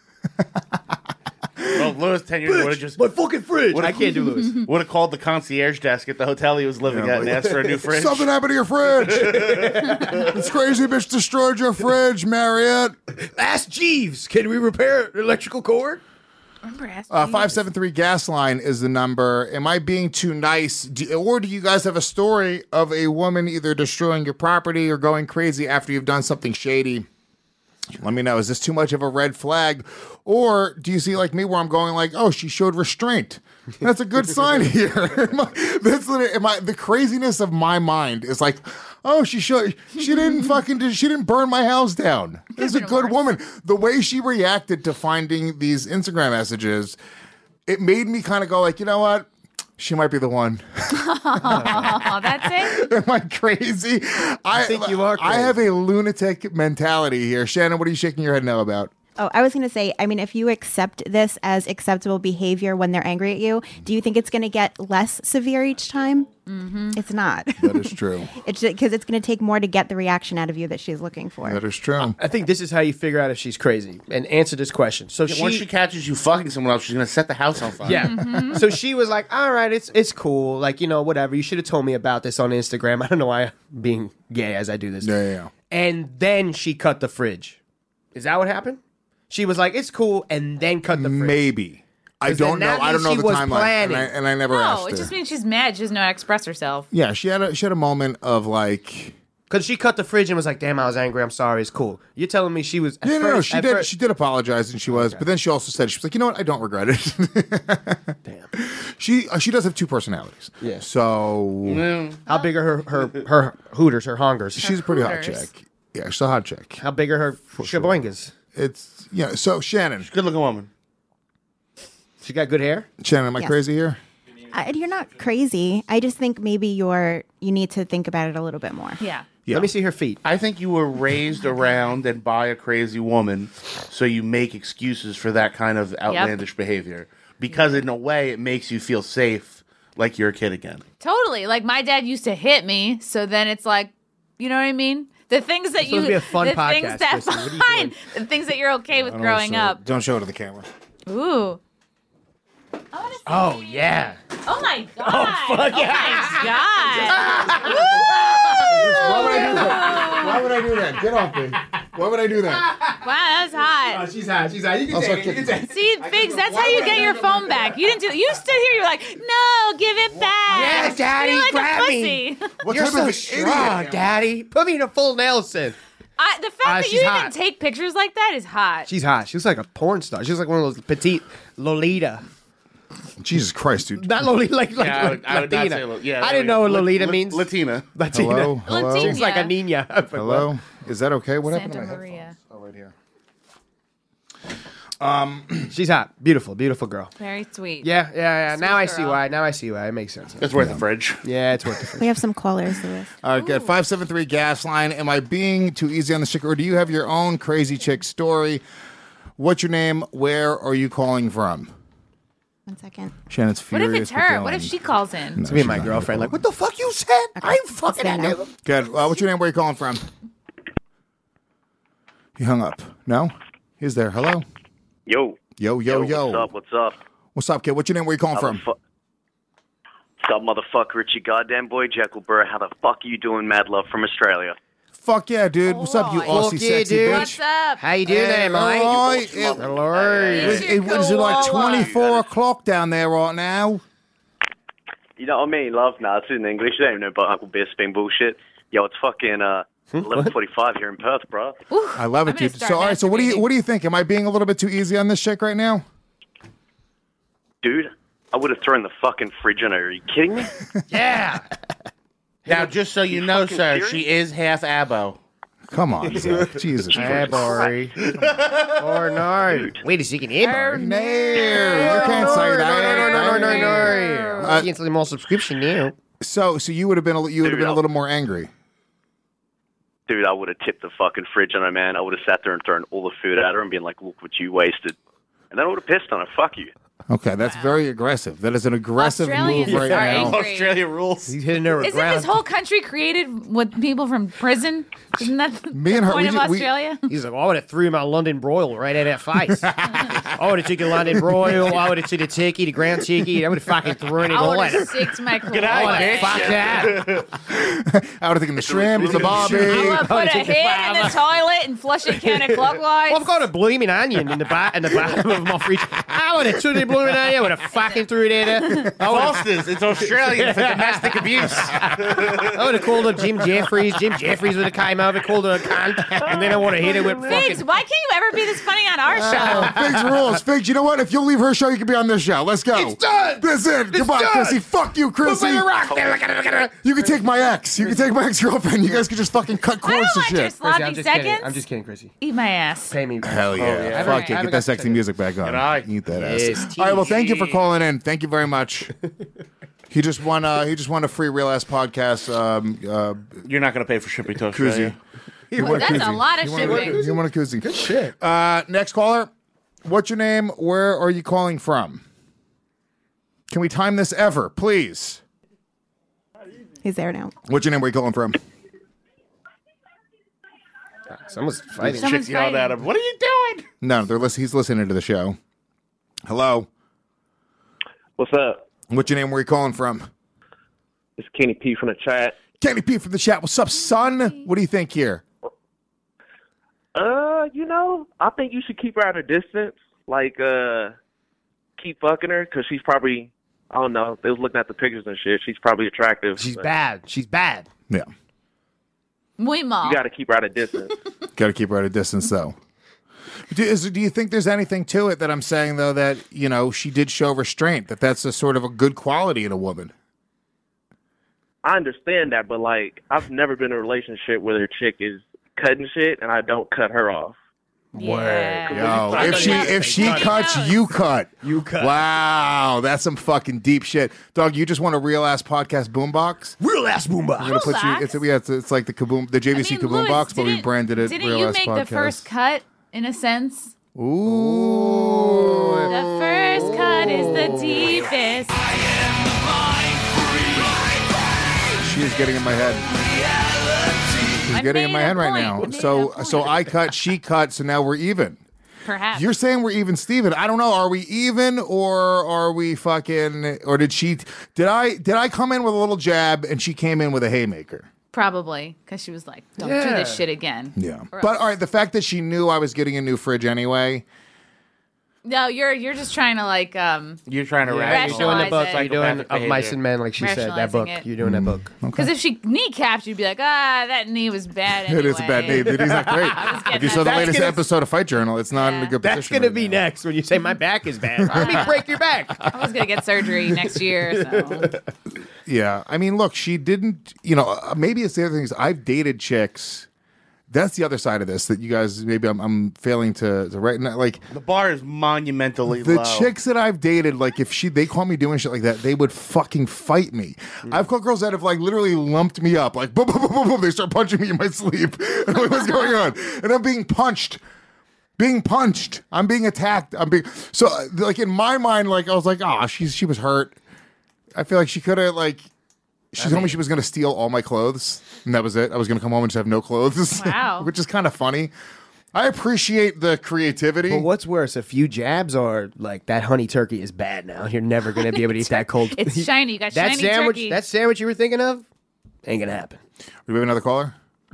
Well, Lewis 10 years ago would have just My fucking fridge. What I a- can't do Lewis. would have called the concierge desk at the hotel he was living at and asked for a new fridge. Something happened to your fridge. This crazy bitch destroyed your fridge, Marriott. Ask Jeeves. Can we repair an electrical cord? 573 gas line is the number. Am I being too nice? Or do you guys have a story of a woman either destroying your property or going crazy after you've done something shady? Let me know. Is this too much of a red flag? Or do you see like me where I'm going like, oh, she showed restraint. That's a good sign here. The craziness of my mind is like, oh, she didn't burn my house down. This is a been good worse. woman. The way she reacted to finding these Instagram messages, it made me kind of go like, you know what? She might be the one. Oh, that's it. Am I crazy? I think you are I crazy. have a lunatic mentality here. Shannon, what are you shaking your head no about? Oh, I was going to say, I mean, if you accept this as acceptable behavior when they're angry at you, do you think it's going to get less severe each time? Mm-hmm. It's not. That is true. It's because it's going to take more to get the reaction out of you that she's looking for. That is true. I think this is how you figure out if she's crazy and answer this question. So Once she catches you fucking someone else, she's going to set the house on fire. yeah. So she was like, all right, it's cool. Like, whatever. You should have told me about this on Instagram. I don't know why I'm being gay as I do this. Yeah. And then she cut the fridge. Is that what happened? She was like, it's cool, and then cut the fridge. Maybe. I 'Cause then don't know. that I don't means know she the was timeline, planning. and I never asked No, her. it just means she's mad. She doesn't know how to express herself. Yeah, she had a moment of like. Because she cut the fridge and was like, damn, I was angry. I'm sorry. It's cool. You're telling me she was. No. She did apologize, and she was. But then she also said she was like, you know what? I don't regret it. Damn. She does have two personalities. Yeah. So How big are her hooters, her hongers? she's a pretty hot Hooters. chick. Yeah, she's a hot chick. How big are her shaboingas? It's So Shannon, Good looking woman. She got good hair? am I Yes. crazy here? You're not crazy. I just think maybe you need to think about it a little bit more. Yeah. Yeah. Let me see her feet. I think you were raised around and by a crazy woman, so you make excuses for that kind of outlandish behavior. Because in a way, it makes you feel safe, like you're a kid again. Totally. Like my dad used to hit me, so then it's like, you know what I mean? The things that It's supposed to be a fun the podcast, things that Kristen. What are you fine, doing? the things that you're okay with growing up. Don't show it to the camera. Ooh. Oh, yeah. Oh my god. Oh, fuck my god. Why would I do that? Why would I do that? Get off me. Why would I do that? Wow, that was hot. She's hot. You can Also, take it. You can See, Figs, that's how you get your phone back. You didn't do. You stood here. You're like, no, give it back. Yeah, Daddy, You're like grab a me. pussy. What You're type so of strong, idiot? Daddy. Put me in a full Nelson. The fact that she's you hot. even take pictures like that is hot. She's hot. She looks like a porn star. She's like one of those petite Lolita. Jesus Christ, dude. Not Lolita, like I would not Latina. say I didn't know what Lolita means. Latina. Latina. Hello? Hello? Latina. She's like a Nina. Hello? Is that okay? What happened Santa to my Maria. headphones? Oh, right here. She's hot. Beautiful girl. Very sweet. Yeah. Sweet Now I see girl. why. It makes sense. It's worth the fridge. Yeah, it's worth it. We have some callers, Louis. All right, good. 573 gas line. Am I being too easy on the chick, or do you have your own crazy chick story? What's your name? Where are you calling from? 1 second. Shannon's What furious. if it's with her? Dylan. What if she calls in? It's me and my girlfriend. Like, what the fuck you said? Okay. I'm fucking Stand at now. you. Good. What's your name? Where are you calling from? He hung up. No? He's there. Hello? Yo. Yo. What's up? What's up, kid? What's your name? Where are you calling from? What's up, motherfucker? It's your goddamn boy, Jekyll Burr. How the fuck are you doing, Mad Love from Australia? Fuck yeah, dude. What's up, you Alright. Aussie Fuck yeah, sexy dude. bitch? What's up? How you doing there, mate? Alright. Hello. It was like 24 o'clock down there right now. You know what I mean, love? Nah, it's in English. They don't even know about Uncle Bear spin bullshit. Yo, it's fucking 11:45 here in Perth, bro. I love it, I'm gonna dude. start So, all right. So, what masturbating. do you think? Am I being a little bit too easy on this chick right now? Dude, I would have thrown the fucking fridge on her. Are you kidding me? Yeah. Now, just so you know, fucking sir, serious? she is half abo. Come on, Zach. Jesus Hey, Christ. Barry. Or no. Wait a second. Hey, Barry. No, you can't say that. No. Cancel more subscription now. So you would have been a little more angry. Dude, I would have tipped the fucking fridge on her, man. I would have sat there and thrown all the food at her and been like, look what you wasted. And then I would have pissed on her. Fuck you. Okay, that's very aggressive. That is an aggressive Australians move right are now. angry. Australia rules. He's hitting her with Isn't this whole country created with people from prison? Isn't that the Me and her, point we of ju- we- Australia? He's like, I would have threw my London broil right at her face. I would have taken London broil. I would have taken the turkey, the ground turkey. I would have fucking thrown it I all would at her. have sicked my claw. I would have fucked that. I would have taken the shrimp, the I barbie. would put a head in the toilet and flush it counterclockwise. I've got a blooming onion in the bottom of my fridge. I would have took the blooming onion. I would have fucking threw it at her. Foster's. It's Australian for domestic abuse. I would have called up Jim Jeffries. Jim Jeffries would have came over, called her a cunt, and then I would have hit her with Figs, fucking... why can't you ever be this funny on our show? Figs rules. Figs, you know what? If you'll leave her show, you can be on this show. Let's go. It's done. That's it. Goodbye, done. Chrissy. Fuck you, Chrissy. Put me in the rock. You can take my ex. You can take my ex-girlfriend. You guys can just fucking cut I cords don't to want your shit. sloppy seconds. I'm just kidding, Chrissy. Eat my ass. Pay me. Hell yeah. Fuck yeah. Get that sexy music back on. I? Eat that Yes, ass. All right, well, thank you for calling in. Thank you very much. He just won a free Real Ass Podcast. You're not going to pay for shipping to Koozie. Australia. He won a That's a koozie. lot of He won a- shipping. He won a koozie. Good shit. Next caller. What's your name? Where are you calling from? Can we time this ever, please? He's there now. What's your name? Where are you calling from? Someone's fighting. Someone's Chicks yelled at him. What are you doing? No, he's listening to the show. Hello. What's up? What's your name? Where are you calling from? It's Kenny P from the chat. Kenny P from the chat. What's up, son? What do you think here? I think you should keep her at a distance. Like, keep fucking her because she's probably, I don't know. They was looking at the pictures and shit. She's probably attractive. She's but bad. She's bad. Yeah. Muy mal. You got to keep her at a distance. Got to keep her at a distance, though. Do you think there's anything to it that I'm saying, though, that, she did show restraint, that's a sort of a good quality in a woman? I understand that, but, like, I've never been in a relationship where a chick is cutting shit and I don't cut her off. Yeah. Yo, if she cuts, you cut. You cut. Wow, that's some fucking deep shit, dog. You just want a Real Ass Podcast boombox? Real ass boombox. I'm gonna put you. It's like the kaboom, the JVC kaboom Louis, box, but we didn't- branded it Didn't Real you Ass make Podcast. the first cut, in a sense? Ooh. The first cut is the deepest. She is getting in my head. She's I getting in my made a head right point. now. I made So I cut, she cut, so now we're even. Perhaps. You're saying we're even, Steven. I don't know. Are we even, or are we fucking, or did I come in with a little jab and she came in with a haymaker? Probably, because she was like, don't do Yeah. this shit again. Yeah. Or But else- all right, the fact that she knew I was getting a new fridge anyway. No, you're just trying to like You're trying to Yeah, you're doing the rationalize book. it. You're doing Psychopathic Of Mice and Men, like she said. That book. Rationalizing it. You're doing that book. because if she kneecapped, you'd be like, that knee was bad. Anyway. It is a bad knee. The knee's not great. If you saw the That's latest gonna- episode of Fight Journal, it's not in a good position. That's gonna right be now. next when you say my back is bad. Let me break your back. I was gonna get surgery next year. So Yeah. I mean, look, she didn't, maybe it's the other thing is I've dated chicks That's the other side of this that you guys maybe I'm failing to write. Like The bar is monumentally the low. chicks that I've dated, like if they call me doing shit like that, they would fucking fight me. I've called girls that have like literally lumped me up, like boom, boom, boom, boom, boom. They start punching me in my sleep. And I'm like, what's going on? And I'm being punched. I'm being attacked. So like in my mind, like I was like, she was hurt. I feel like she could have like. She told me she was going to steal all my clothes, and that was it. I was going to come home and just have no clothes. Wow. Which is kind of funny. I appreciate the creativity. But what's worse, a few jabs or like that honey turkey is bad now? You're never going to be able to eat that cold. It's shiny. You got that shiny sandwich, turkey. That sandwich you were thinking of ain't going to happen. Do we have another caller?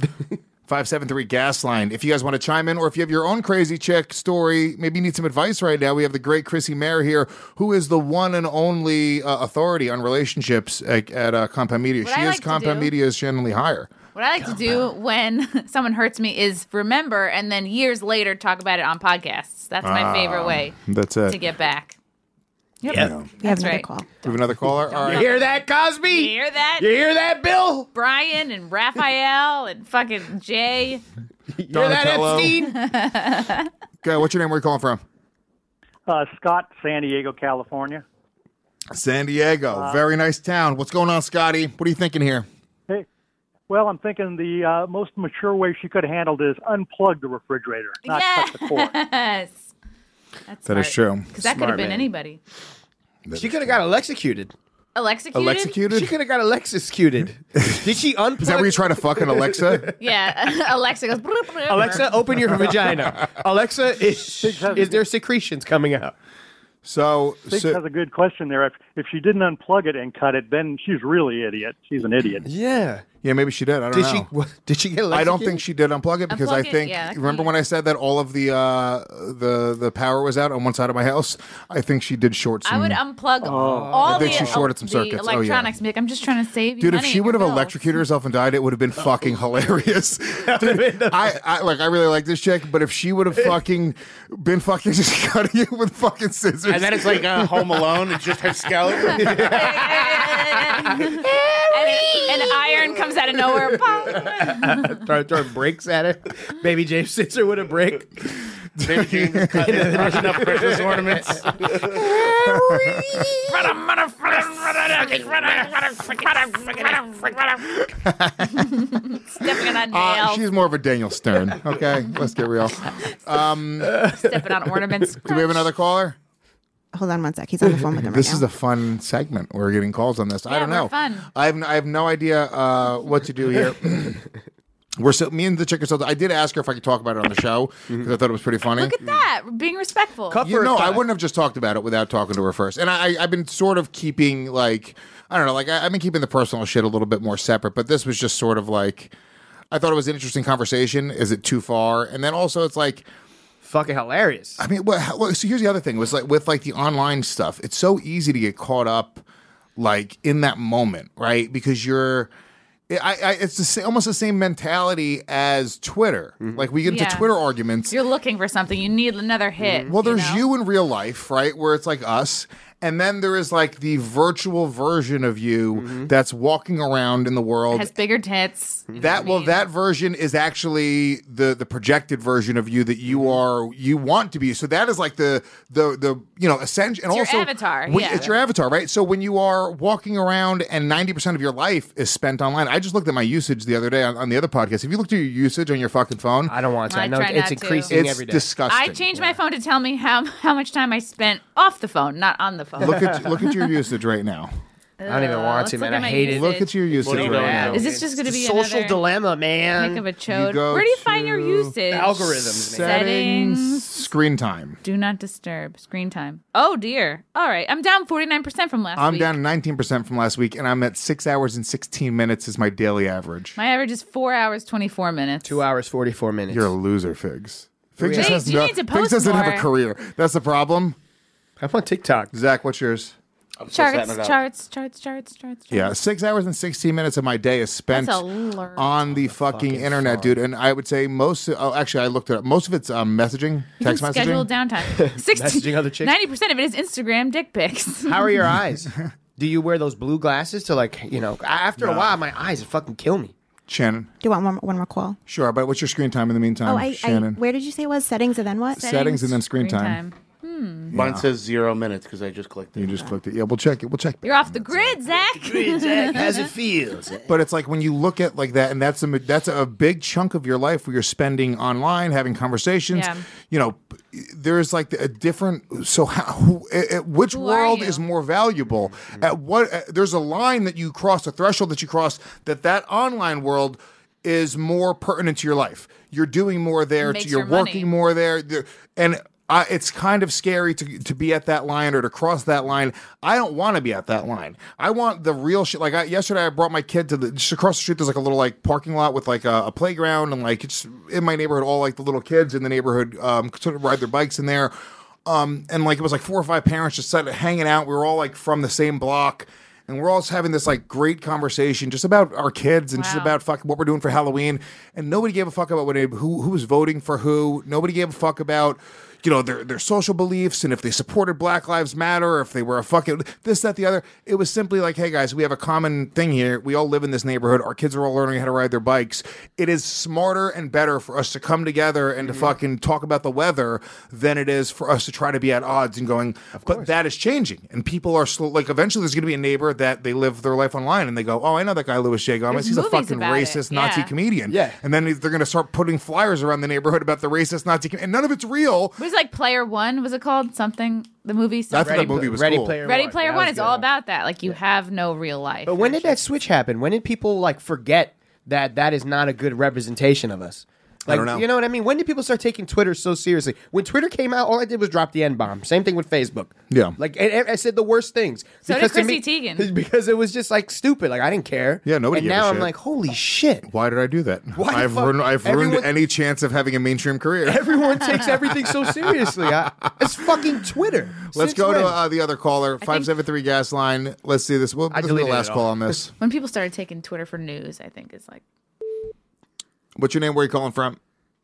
573 gas line. If you guys want to chime in, or if you have your own crazy chick story, maybe you need some advice right now. We have the great Chrissy Mayer here, who is the one and only authority on relationships at Compound Media. What She I is like to Compound do- Media's Shannon Lee Hire. What I like to do when someone hurts me is remember and then years later talk about it on podcasts. That's my favorite way That's it. to get back. Yep. Yeah. We have That's another right. call. We have another caller? All You right. hear that, Cosby? You hear that? You hear that, Bill? Brian and Raphael and fucking Jay. You hear that, Donatello. Epstein? Okay, what's your name? Where are you calling from? Scott, San Diego, California. San Diego. Very nice town. What's going on, Scotty? What are you thinking here? Hey, well, I'm thinking the most mature way she could have handled it is unplug the refrigerator, not cut the cord. Yes. That's That is true. Because that could Smart have been man. anybody. She could have got electrocuted. Alexecuted? She could have got Alexiscuted. Did she unplug? Is that where you try to fuck an Alexa? Yeah. Alexa goes. Bloop, bloop. Alexa, open your vagina. Alexa, is there secretions coming out? So, Biggs has a good question there. If she didn't unplug it and cut it, then she's really idiot. She's an idiot. Yeah. yeah, maybe she did. I don't know. Did she get electrocuted? I don't think she did unplug it because Unplug I it? think Yeah, that could remember be- when I said that all of the power was out on one side of my house? I think she did short some. I would unplug all I think the, she shorted some the circuits. Oh, yeah. electronics. Be like, I'm just trying to save you Dude, if money she on would have your bills. electrocuted herself and died, it would have been fucking hilarious. Dude, I really like this chick, but if she would have fucking been fucking just cutting you with fucking scissors, And then it's like Home Alone. It's just her skeleton. and an iron comes out of nowhere. Throwing bricks at it. Baby James sits her with a brick. Baby Jane is crushing up Christmas ornaments. Stepping on nails. she's more of a Daniel Stern. Okay, let's get real. Stepping on ornaments. Do we have another caller? Hold on one sec. He's on the phone with him This right is now. a fun segment. We're getting calls on this. I don't we're know. fun. I have no idea what to do here. Me and the chick are still. I did ask her if I could talk about it on the show because I thought it was pretty funny. Look at that. We're being respectful. I wouldn't have just talked about it without talking to her first. And I've been sort of keeping like I don't know, like I've been keeping the personal shit a little bit more separate. But this was just sort of like I thought it was an interesting conversation. Is it too far? And then also it's like. Fucking hilarious. I mean, so here's the other thing was like with like the online stuff, it's so easy to get caught up like in that moment, right? Because it's almost the same mentality as Twitter. Like we get into Yeah. Twitter arguments. You're looking for something. You need another hit. Well, there's know? you in real life, right? Where it's like us. And then there is like the virtual version of you that's walking around in the world. Has bigger tits. That version is actually the projected version of you that you want to be. So that is like the essential. And It's your also avatar, it's your avatar, right? So when you are walking around and 90% of your life is spent online, I just looked at my usage the other day on the other podcast. Have you looked at your usage on your fucking phone? I don't want to. I I know try it's not to. increasing It's every day. disgusting. I changed my phone to tell me how much time I spent off the phone, not on the phone. Look at your usage right now. I don't even want to, Let's man. look at I my hate it. usage. Look at your usage Look right at now. Is this just going to be social another dilemma, man? pick of a You chode? go Where do you find your to usage? Algorithms, man. Settings. Screen time. Do not disturb. Screen time. Oh dear. All right. I'm down 49% from last I'm week. down 19% from last week, and I'm at 6 hours and 16 minutes is my daily average. My average is 4 hours 24 minutes. 2 hours, 44 minutes. You're a loser, Figs. Figs Figs, just you need to Figs post doesn't have a more. career. That's the problem. I'm on TikTok. Zach, what's yours? Charts. Yeah, 6 hours and 16 minutes of my day is spent That's a lurch. on the fucking internet, dude. And I would say actually, I looked it up. Most of it's messaging, You text can schedule messaging. downtime. Messaging other chicks. 90% of it is Instagram dick pics. How are your eyes? Do you wear those blue glasses to after a while, my eyes would fucking kill me. Shannon. Do you want one more call? Sure, but what's your screen time in the meantime, Shannon? Where did you say it was? Settings and then what? Settings and then screen time. Mine says 0 minutes because I just clicked it. You just clicked it. Yeah, we'll check it. We'll check. You're off the grid, Zach. How's it feel? But it's like when you look at like that, and that's a big chunk of your life where you're spending online, having conversations. Yeah. You know, there's like a different. So, which world is more valuable? At what? There's a line that you cross, a threshold that you cross. That online world is more pertinent to your life. You're doing more there. You're working more there, and. It's kind of scary to be at that line or to cross that line. I don't want to be at that line. I want the real shit. Like yesterday, I brought my kid to just across the street. There's like a little like parking lot with like a playground, and like it's in my neighborhood. All like the little kids in the neighborhood sort of ride their bikes in there, and like it was like 4 or 5 parents just hanging out. We were all like from the same block. And we're all having this like great conversation just about our kids and just about fucking what we're doing for Halloween. And nobody gave a fuck about who was voting for who. Nobody gave a fuck about, you know, their social beliefs and if they supported Black Lives Matter or if they were a fucking this, that, the other. It was simply like, hey guys, we have a common thing here. We all live in this neighborhood. Our kids are all learning how to ride their bikes. It is smarter and better for us to come together and to fucking talk about the weather than it is for us to try to be at odds and going, but that is changing. And people are slow, like eventually there's going to be a neighbor that they live their life online and they go, oh, I know that guy Louis J. Gomez. He's a fucking racist Nazi comedian. Yeah. And then they're going to start putting flyers around the neighborhood about the racist Nazi comedian. And none of it's real. It was like Player One, was it called? Something, the movie? That's what the movie was Ready cool. Ready Player One is all about that. Like you have no real life. But when did that switch happen? When did people like forget that is not a good representation of us? Like, I don't know. You know what I mean? When did people start taking Twitter so seriously? When Twitter came out, all I did was drop the N-bomb. Same thing with Facebook. Yeah. Like, I said the worst things. So did Chrissy Teigen. Because it was just, like, stupid. Like, I didn't care. Yeah, nobody And gave a now I'm shit. like, holy shit. Why did I do that? Why I've ruined any chance of having a mainstream career. Everyone takes everything so seriously. It's fucking Twitter. Let's Since go when? to the other caller, 573 gas line. Let's see this. This is the deleted last it call all. on this. When people started taking Twitter for news, I think it's like. What's your name? Where are you calling from?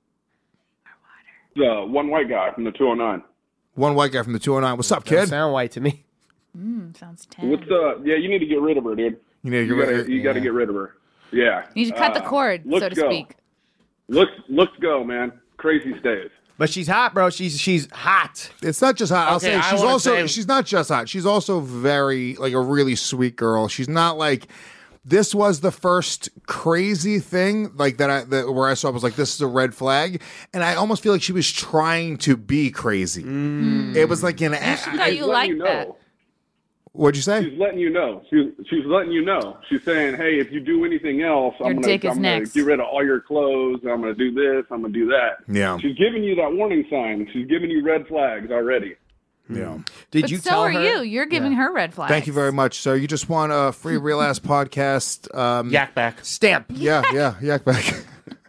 One white guy from the 209. One white guy from the 209. What's up, Doesn't kid? sound white to me. Sounds tan. What's yeah, you need to get rid of her, dude. You need to get rid of her. You got to get rid of her. Yeah. You need to cut the cord, so to speak. Let's go, man. Crazy stays. But she's hot, bro. She's hot. It's not just hot. I'll Okay, say she's not just hot. She's also very like a really sweet girl. She's not like this was the first crazy thing like where I saw was like this is a red flag, and I almost feel like she was trying to be crazy. It was like an. You like that. What'd you say? She's letting you know. She's letting you know. She's saying, hey, if you do anything else, I'm gonna get rid of all your clothes. I'm gonna do this. I'm gonna do that. Yeah. She's giving you that warning sign. She's giving you red flags already. Yeah. But so are you. You're giving her red flags. Thank you very much, sir. You just won a free Real Ass Podcast. Yak back. Stamp. Yeah, Yak back.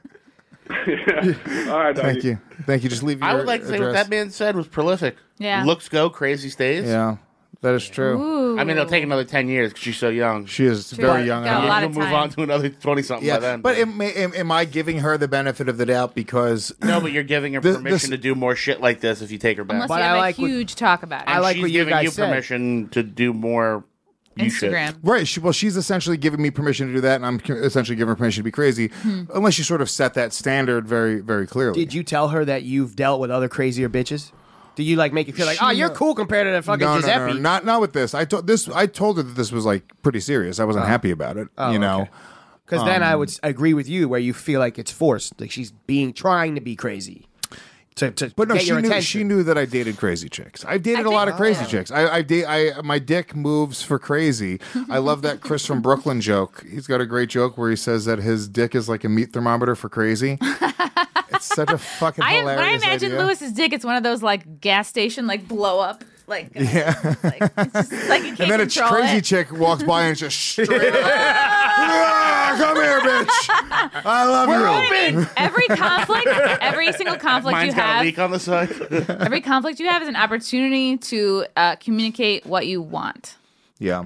All right, Thank you. Just leave your I would like to say what address. that man said was prolific. Yeah. Looks go, crazy stays. Yeah, that is true. Ooh. I mean, it'll take another 10 years because she's so young. She is very young. Got a lot You'll of move time. on to another 20-something by then. But am I giving her the benefit of the doubt because no, but you're giving her permission to do more shit like this if you take her back. Unless you have a huge talk about it. And I like she's what you giving guys you said. permission to do more Instagram. Right. She's essentially giving me permission to do that, and I'm essentially giving her permission to be crazy, unless you sort of set that standard very, very clearly. Did you tell her that you've dealt with other crazier bitches? Did you like make it feel like, oh, you're cool compared to that fucking Giuseppe? No, not with this. I told her that this was like pretty serious. I wasn't happy about it. Oh, you know, because then I would agree with you where you feel like it's forced, like she's trying to be crazy. But no, get your attention. she knew that I dated crazy chicks. I dated a lot of crazy chicks. My dick moves for crazy. I love that Chris from Brooklyn joke. He's got a great joke where he says that his dick is like a meat thermometer for crazy. It's such a fucking hilarious When I imagine idea. Lewis's dick, it's one of those like gas station like blow up. Like, yeah. It's just like you can't And then a control crazy it. chick walks by and it's just straight up. "Ah, come here, bitch. I love you. Every single conflict Mine's you got have, a leak on the side. every conflict you have is an opportunity to communicate what you want. Yeah.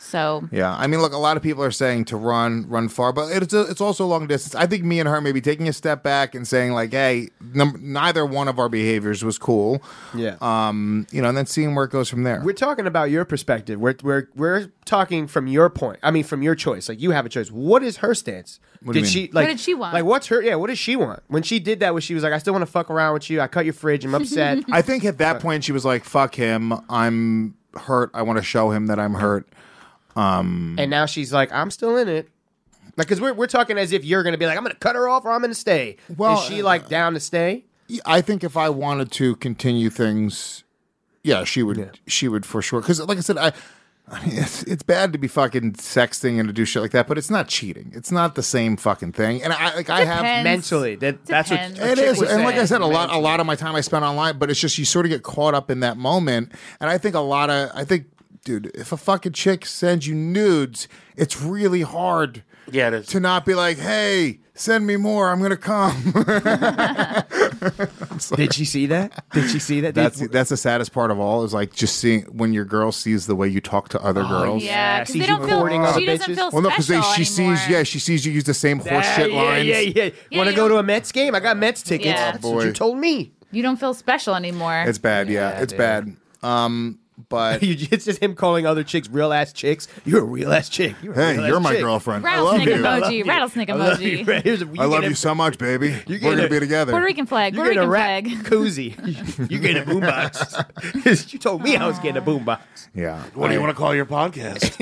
So yeah, I mean, look, a lot of people are saying to run far, but it's also long distance. I think me and her maybe taking a step back and saying like, hey, neither one of our behaviors was cool. Yeah. And then seeing where it goes from there. We're talking about your perspective. We're talking from your point. I mean, from your choice. Like, you have a choice. What is her stance? What do you mean? She what did she want? Like, what's her? Yeah, what does she want? When she did that, she was like, I still want to fuck around with you. I cut your fridge. I'm upset. I think at that point she was like, fuck him. I'm hurt. I want to show him that I'm hurt. And now she's like, I'm still in it. Like, because we're talking as if you're going to be like, I'm going to cut her off or I'm going to stay. Well, is she like down to stay? I think if I wanted to continue things, yeah, she would. Yeah. She would for sure. Because, like I said, I mean, it's bad to be fucking sexting and to do shit like that, but it's not cheating. It's not the same fucking thing. And I have mentally that's what it is. And like I said, a lot of my time I spent online, but it's just you sort of get caught up in that moment. And I think dude, if a fucking chick sends you nudes, it's really hard. Yeah, it is. To not be like, hey, send me more. I'm gonna come. Did she see that? That's the saddest part of all. Is like just seeing when your girl sees the way you talk to other girls. Yeah, because they don't feel. She doesn't feel special anymore. She sees you use the same horseshit lines. Yeah. Want to go to a Mets game? I got Mets tickets. Yeah. That's what you told me. You don't feel special anymore. It's bad. Yeah, it's bad. But it's just him calling other chicks real ass chicks. You're a real ass chick. You're my girlfriend. I love you. Rattlesnake emoji. I love you so much, baby. We're gonna be together. Puerto Rican flag. You're getting a rap koozie. You're getting a boombox. You told me I was getting a boombox. Yeah. What do you want to call your podcast?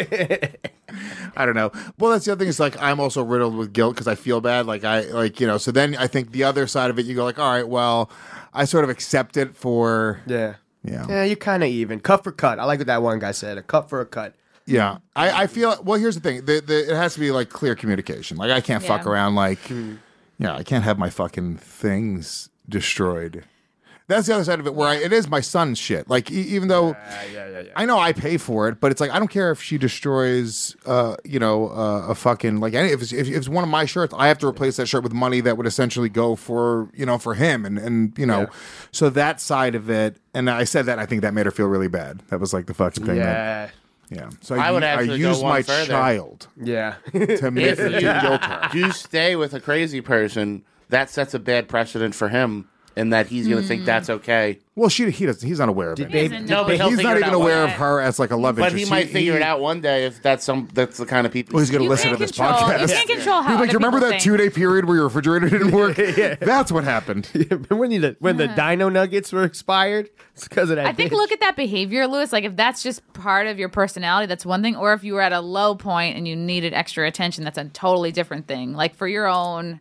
I don't know. Well, that's the other thing. Is like I'm also riddled with guilt because I feel bad. So then I think the other side of it, you go like, all right, well, I sort of accept it for Yeah, you're kind of even. Cut for cut. I like what that one guy said. A cut for a cut. Yeah. I feel, well, here's the thing. It has to be like clear communication. Like I can't fuck around I can't have my fucking things destroyed. That's the other side of it where it is my son's shit. Like even though I know I pay for it, but it's like I don't care if she destroys a fucking like if it's one of my shirts, I have to replace that shirt with money that would essentially go for him and so that side of it. And I said that, and I think that made her feel really bad. That was like the fucking thing. Yeah. So I would I actually used go one my further. child. Yeah. To make her guilt her. You stay with a crazy person, that sets a bad precedent for him. And that he's going to think that's okay. Well, he doesn't. He's unaware of it. No, but he's not even aware of her as like a love but interest. He might figure it out one day if that's the kind of people. Well, he's going to listen to this podcast. You can't control how. He's like, you remember that 2-day period where your refrigerator didn't work? Yeah. That's what happened. when the Dino Nuggets were expired, it's because of that. I think look at that behavior, Lewis. Like if that's just part of your personality, that's one thing. Or if you were at a low point and you needed extra attention, that's a totally different thing. Like for your own.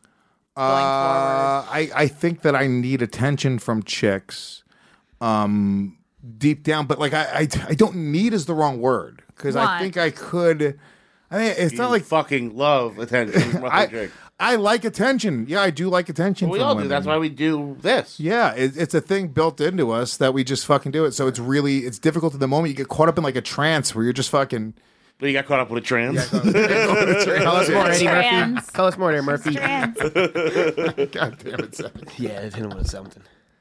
I think that I need attention from chicks deep down, but like I don't need is the wrong word because I think I could. I mean, it's not like fucking love attention. I like attention. Yeah, I do like attention. We from all women. do. That's why we do this. Yeah, it's a thing built into us that we just fucking do it. So it's difficult in the moment. You get caught up in like a trance where you're just fucking. But you got caught up with a trans. Tell us more, Eddie Murphy. Tell us more there, Murphy. God damn it, Sam. Yeah, hit him with something.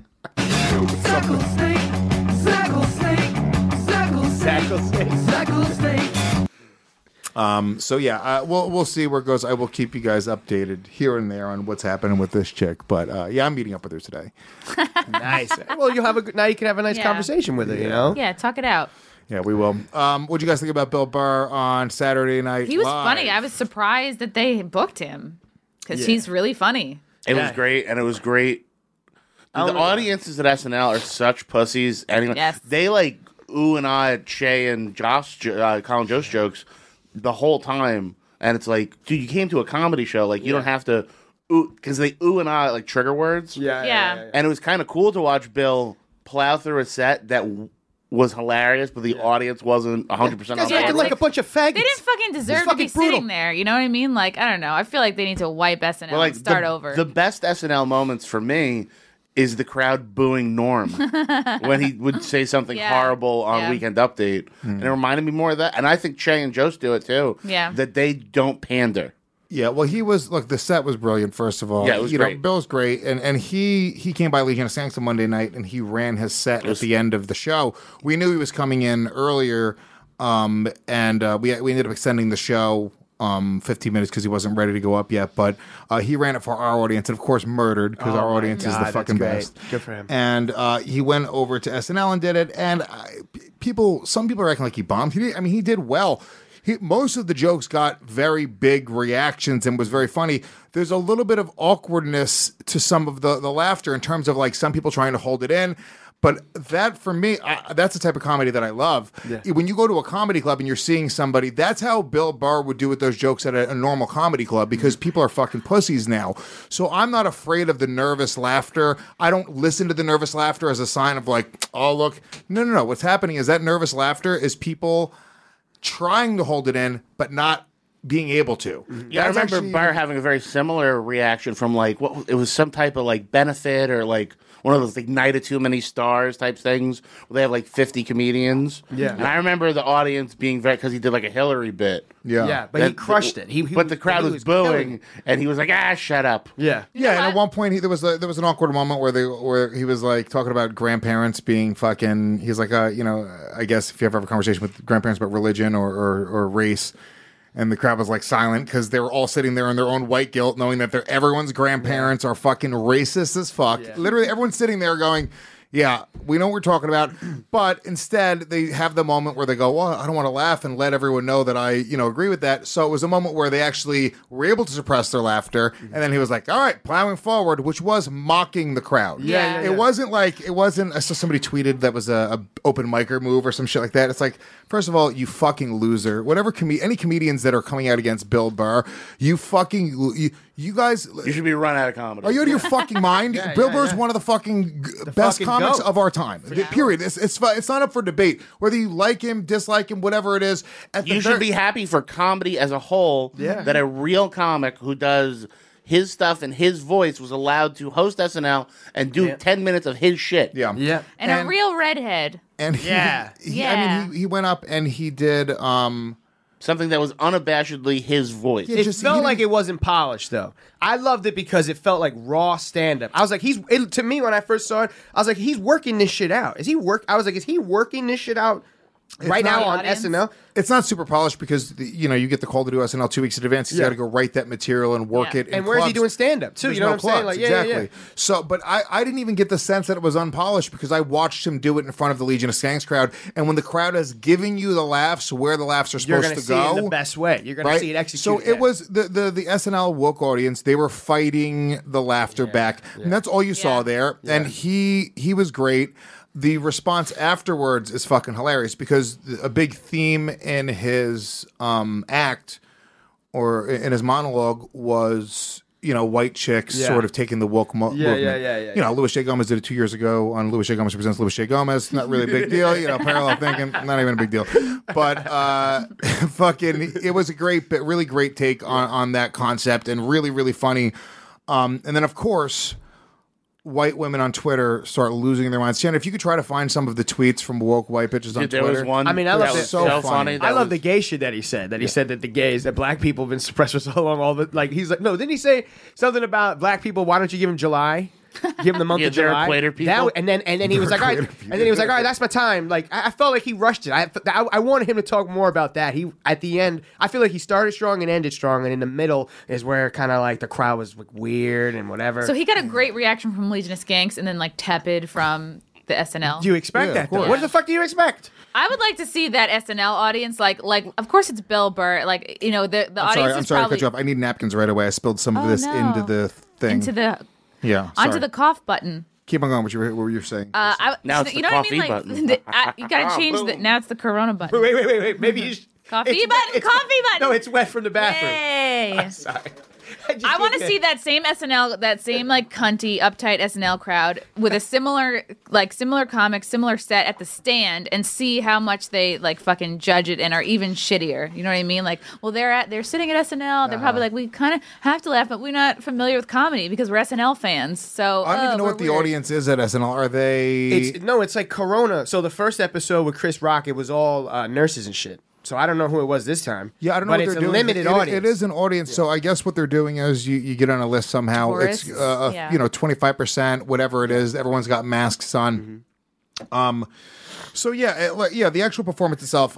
So yeah, we'll see where it goes. I will keep you guys updated here and there on what's happening with this chick. But I'm meeting up with her today. Nice. Well, now you can have a nice conversation with her. You know. Yeah, talk it out. Yeah, we will. What'd you guys think about Bill Burr on Saturday Night He was Live? funny. I was surprised that they booked him because he's really funny. It was great, and it was great. The audiences at SNL are such pussies. Anyway, they like ooh and ah at Shay and Colin Jost jokes the whole time, and it's like, dude, you came to a comedy show. Like, you don't have to ooh, because they ooh and ah at, like trigger words. Yeah. And it was kind of cool to watch Bill plow through a set that was hilarious, but the audience wasn't 100% on board. Like a bunch of faggots. They didn't fucking deserve to be sitting there. You know what I mean? Like, I don't know. I feel like they need to wipe SNL and start over. The best SNL moments for me is the crowd booing Norm when he would say something horrible on Weekend Update. And it reminded me more of that. And I think Che and Jost do it too. Yeah. That they don't pander. Yeah, well, the set was brilliant, first of all. Yeah, it was great. Bill's great, and he came by Legion of Sanctum Monday night, and he ran his set at the end of the show. We knew he was coming in earlier, and we ended up extending the show 15 minutes because he wasn't ready to go up yet. But he ran it for our audience, and of course murdered because our audience is the fucking best. Good for him. And he went over to SNL and did it. And some people are acting like he bombed. He did well. Most of the jokes got very big reactions and was very funny. There's a little bit of awkwardness to some of the laughter in terms of like some people trying to hold it in. But that, for me, that's the type of comedy that I love. Yeah. When you go to a comedy club and you're seeing somebody, that's how Bill Burr would do with those jokes at a normal comedy club, because people are fucking pussies now. So I'm not afraid of the nervous laughter. I don't listen to the nervous laughter as a sign of like, oh, look. No. What's happening is that nervous laughter is people trying to hold it in, but not being able to. Yeah, I remember Burr having a very similar reaction from like, it was some type of like benefit or like one of those like Night of Too Many Stars type things where they have like 50 comedians. Yeah. And I remember the audience being very, because he did like a Hillary bit. Yeah, but he crushed it. But the crowd was booing, and he was like, shut up. Yeah. And at one point there was an awkward moment where he was like talking about grandparents being fucking, he's like, I guess if you ever have a conversation with grandparents about religion or race, and the crowd was like silent because they were all sitting there in their own white guilt, knowing that everyone's grandparents are fucking racist as fuck. Yeah. Literally, everyone's sitting there going, yeah, we know what we're talking about. But instead, they have the moment where they go, well, I don't want to laugh and let everyone know that I, agree with that. So it was a moment where they actually were able to suppress their laughter. And then he was like, all right, plowing forward, which was mocking the crowd. Yeah. It wasn't, I saw somebody tweeted that was a open micer move or some shit like that. It's like, first of all, you fucking loser. Whatever, any comedians that are coming out against Bill Burr, you guys... You should be run out of comedy. Are you out of your fucking mind? Bill Burr's one of the fucking best comics of our time. Period. It's not up for debate. Whether you like him, dislike him, whatever it is. You should be happy for comedy as a whole that a real comic who does his stuff in his voice was allowed to host SNL and do 10 minutes of his shit. Yeah. And a real redhead. And he went up and he did... something that was unabashedly his voice. It felt like it wasn't polished, though. I loved it because it felt like raw stand-up. I was like, to me, when I first saw it, I was like, he's working this shit out. Is he working this shit out now on SNL? It's not super polished because you get the call to do SNL 2 weeks in advance. He's got to go write that material and work it. And where's he doing stand-up too? There's you know what I'm saying? Like, exactly. So, but I didn't even get the sense that it was unpolished because I watched him do it in front of the Legion of Skanks crowd. And when the crowd is giving you the laughs where the laughs are supposed to go, you're going to see it the best way. You're going to see it executed. So it was the SNL woke audience. They were fighting the laughter back, and that's all you saw there. Yeah. And he was great. The response afterwards is fucking hilarious because a big theme in his act or in his monologue was, white chicks sort of taking the woke movement. Yeah. Louis J. Gomez did it 2 years ago on Louis J. Gomez Presents Louis J. Gomez. Not really a big deal. Parallel thinking, not even a big deal. But it was a really great take on that concept and really, really funny. And then, of course... white women on Twitter start losing their minds. Shannon, if you could try to find some of the tweets from woke white bitches on Twitter. There was one. I mean, I love it. So funny. I love the gay shit that he said. He said that that black people have been suppressed for so long. He's like, no, didn't he say something about black people? Why don't you give them July? Give him the month of July. Equator people. And then he was like, all right. And then he was like, all right, that's my time. Like, I felt like he rushed it. I wanted him to talk more about that. He at the end, I feel like he started strong and ended strong, and in the middle is where kind of like the crowd was weird and whatever. So he got a great reaction from Legion of Skanks, and then like tepid from the SNL. Do you expect that? Though? What the fuck do you expect? I would like to see that SNL audience, like of course it's Bill Burr, the audience. I'm sorry to cut you off. I need napkins right away. I spilled some of this into the thing. Onto the cough button. Keep on going. What were you saying? Now it's the coffee button. You got to change that. Now it's the Corona button. Wait. Maybe you should... Coffee button. No, it's wet from the bathroom. Yay. I'm sorry. I want to see that same SNL, that same like cunty, uptight SNL crowd with a similar comic, similar set at the stand, and see how much they like fucking judge it and are even shittier. You know what I mean? Like, well, they're sitting at SNL. They're probably like, we kind of have to laugh, but we're not familiar with comedy because we're SNL fans. So I don't even know what the audience is at SNL. Are they? It's like Corona. So the first episode with Chris Rock, it was all nurses and shit. So I don't know who it was this time. Yeah, I don't know but what it's they're doing. Limited audience. It is an audience. So I guess what they're doing is you get on a list somehow. Tourists, it's 25%, whatever it is. Everyone's got masks on. So yeah, the actual performance itself,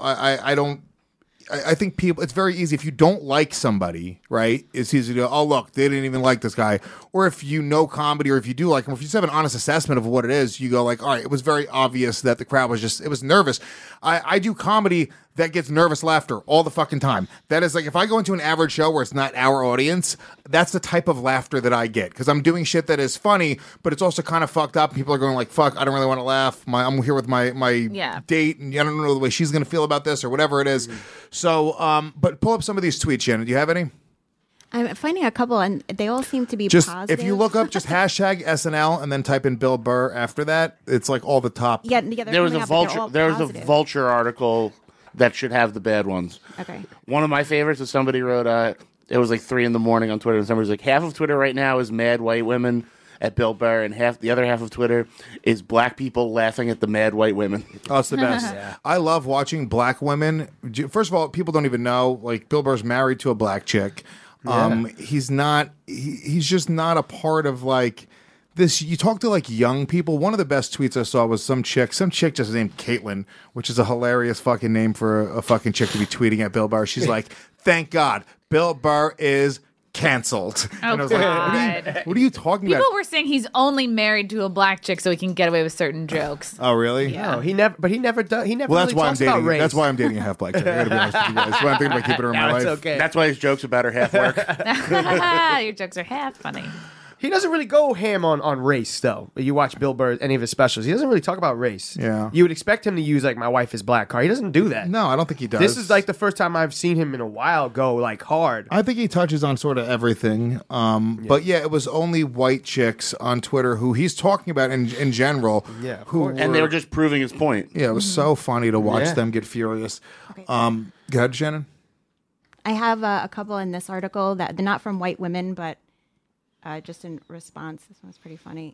I think people, it's very easy if you don't like somebody, right? It's easy to go, oh look, they didn't even like this guy. Or if you know comedy, or if you do like him, if you just have an honest assessment of what it is, you go like, all right, it was very obvious that the crowd was it was nervous. I do comedy that gets nervous laughter all the fucking time. That is like, if I go into an average show where it's not our audience, that's the type of laughter that I get. Because I'm doing shit that is funny, but it's also kind of fucked up. People are going like, fuck, I don't really want to laugh. I'm here with my date, and I don't know the way she's going to feel about this, or whatever it is. So, but pull up some of these tweets, Shannon. Do you have any? I'm finding a couple, and they all seem to be just positive. If you look up just hashtag SNL and then type in Bill Burr after that, it's like all the top. Yeah, there was a Vulture article that should have the bad ones. Okay. One of my favorites is somebody wrote, it was like 3 a.m. on Twitter, and somebody's like, half of Twitter right now is mad white women at Bill Burr, and the other half of Twitter is black people laughing at the mad white women. Oh, it's the best. I love watching black women. First of all, people don't even know, like, Bill Burr's married to a black chick. He's not, he's just not a part of, like, this. You talk to like young people. One of the best tweets I saw was some chick just named Caitlin, which is a hilarious fucking name for a fucking chick to be tweeting at Bill Burr. She's like, thank God, Bill Burr is canceled. Oh, and I was God. like, what are you talking People about? were saying he's only married to a black chick so he can get away with certain jokes. Oh, really? Yeah. No, he never does. He never. Well, really that's why I'm talks about dating. race. That's why I'm dating a half black chick. I gotta be honest with you guys. That's why I'm thinking about keeping her in my life. Okay. That's why his jokes about her half work. Your jokes are half funny. He doesn't really go ham on race, though. You watch Bill Burr, any of his specials, he doesn't really talk about race. Yeah. You would expect him to use, like, my wife is black card. He doesn't do that. No, I don't think he does. This is, like, the first time I've seen him in a while go, like, hard. I think he touches on sort of everything. But yeah, it was only white chicks on Twitter who he's talking about in general. Yeah, and they were just proving his point. Yeah, it was so funny to watch them get furious. Go ahead, Shannon. I have a couple in this article that they're not from white women, but just in response. This one's pretty funny.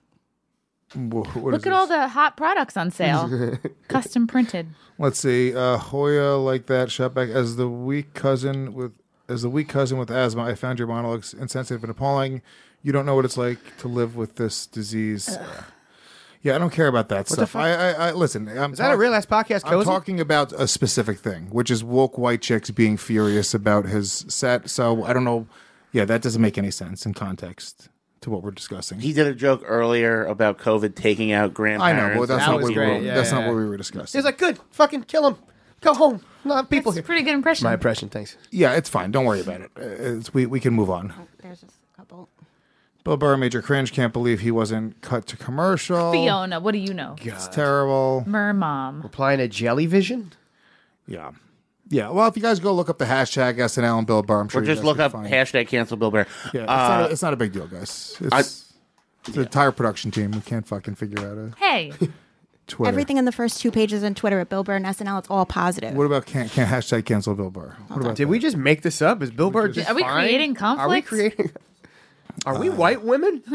Look at all the hot products on sale. Custom printed. Let's see. Hoya like that shot back as the weak cousin with asthma. I found your monologues insensitive and appalling. You don't know what it's like to live with this disease. Yeah, I don't care about that stuff. I listen. Is that a real ass podcast? I'm talking about a specific thing, which is woke white chicks being furious about his set. So I don't know. Yeah, that doesn't make any sense in context to what we're discussing. He did a joke earlier about COVID taking out grandparents. I know, but that's not what we were discussing. He was like, good, fucking kill him. Go home. Not people That's here. a pretty good impression. My impression, thanks. Yeah, it's fine. Don't worry about it. We can move on. There's just a couple. Bill Burr, major cringe. Can't believe he wasn't cut to commercial. Fiona, what do you know? It's terrible. Mermom. Replying to Jellyvision? Yeah. Yeah, well, if you guys go look up the hashtag SNL and Bill Burr, I'm sure Or you just guys look can up find hashtag cancel Bill Burr. Yeah, it's not a big deal, guys. It's the entire production team. We can't fucking figure out a Hey. Twitter. Everything in the first 2 pages on Twitter at Bill Burr and SNL, it's all positive. What about can't hashtag cancel Bill Burr? What about Did we just make this up? Is Bill Burr just Are we fine? creating conflict? Are we creating... Are we white women?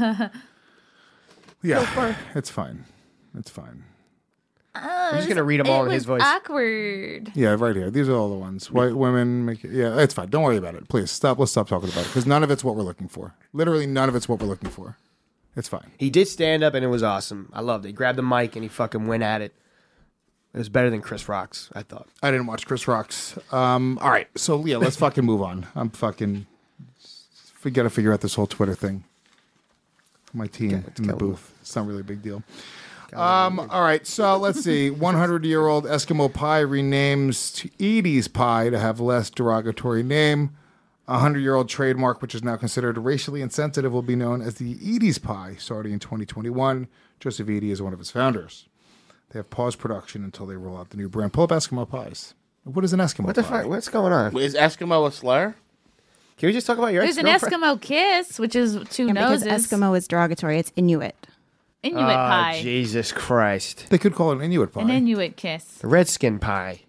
Yeah, it's fine. It's fine. I'm just going to read them all in his voice. Awkward. Yeah, right here. These are all the ones. White women make it. Yeah, it's fine. Don't worry about it. Please stop. Let's stop talking about it because none of it's what we're looking for. Literally, none of it's what we're looking for. It's fine. He did stand up and it was awesome. I loved it. He grabbed the mic and he fucking went at it. It was better than Chris Rock's, I thought. I didn't watch Chris Rock's. All right, so yeah, let's fucking move on. We got to figure out this whole Twitter thing. My team in the booth. It's not really a big deal. All right, so let's see. 100-year-old Eskimo pie renames to Edie's pie to have less derogatory name. A 100-year-old trademark, which is now considered racially insensitive, will be known as the Edie's pie, starting in 2021. Joseph Edie is one of its founders. They have paused production until they roll out the new brand. Pull up Eskimo pies. What is an Eskimo What the pie? fuck? What's going on? Is Eskimo a slur? Can we just talk about your There's an ex-girlfriend? Eskimo kiss, which is two And because noses. Eskimo is derogatory, it's Inuit. Inuit pie. Jesus Christ. They could call it an Inuit pie. An Inuit kiss. The Redskin pie.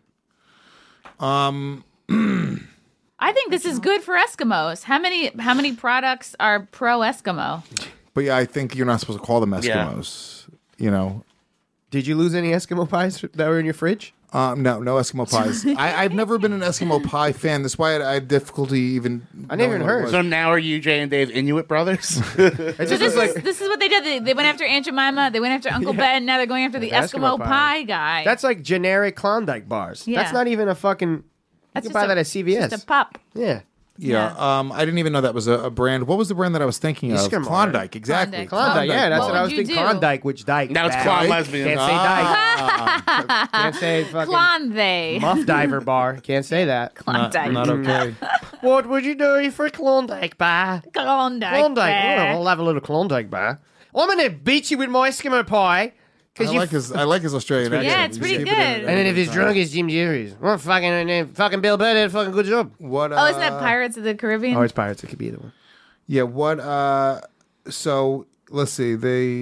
I think this is good for Eskimos. How many products are pro Eskimo? But yeah, I think you're not supposed to call them Eskimos. You know, Did you lose any Eskimo pies that were in your fridge? No Eskimo pies. I've never been an Eskimo pie fan. That's why I had difficulty even. I never even heard. So now are you Jay and Dave Inuit brothers? So this is what they did. They went after Aunt Jemima. They went after Uncle Ben. Now they're going after the Eskimo pie guy. That's like generic Klondike bars. Yeah. That's not even a fucking. That's you can buy that at CVS. Just a pop. Yeah. Yeah. I didn't even know that was a brand. What was the brand that I was thinking of? Eskimo. Klondike. Exactly. Klondike. Yeah, that's What what I would was you thinking. do? Klondike, which dyke. Now it's bad. Klon lesbian. Can't say dyke. Can't say fucking Klondike. Muff Diver bar. Can't say that. Klondike. Not okay. What would you do for a Klondike bar? Klondike. Klondike. bar. Oh, I'll have a little Klondike bar. I'm going to beat you with my Eskimo pie. I like his Australian accent. Yeah, it's You pretty just good. keep it in And then if he's drunk, it's Jim Jerry's. Well, fucking Bill Burr did a fucking good job. What? Oh, isn't that Pirates of the Caribbean? Oh, it's Pirates. It could be either one. Yeah. What? So let's see.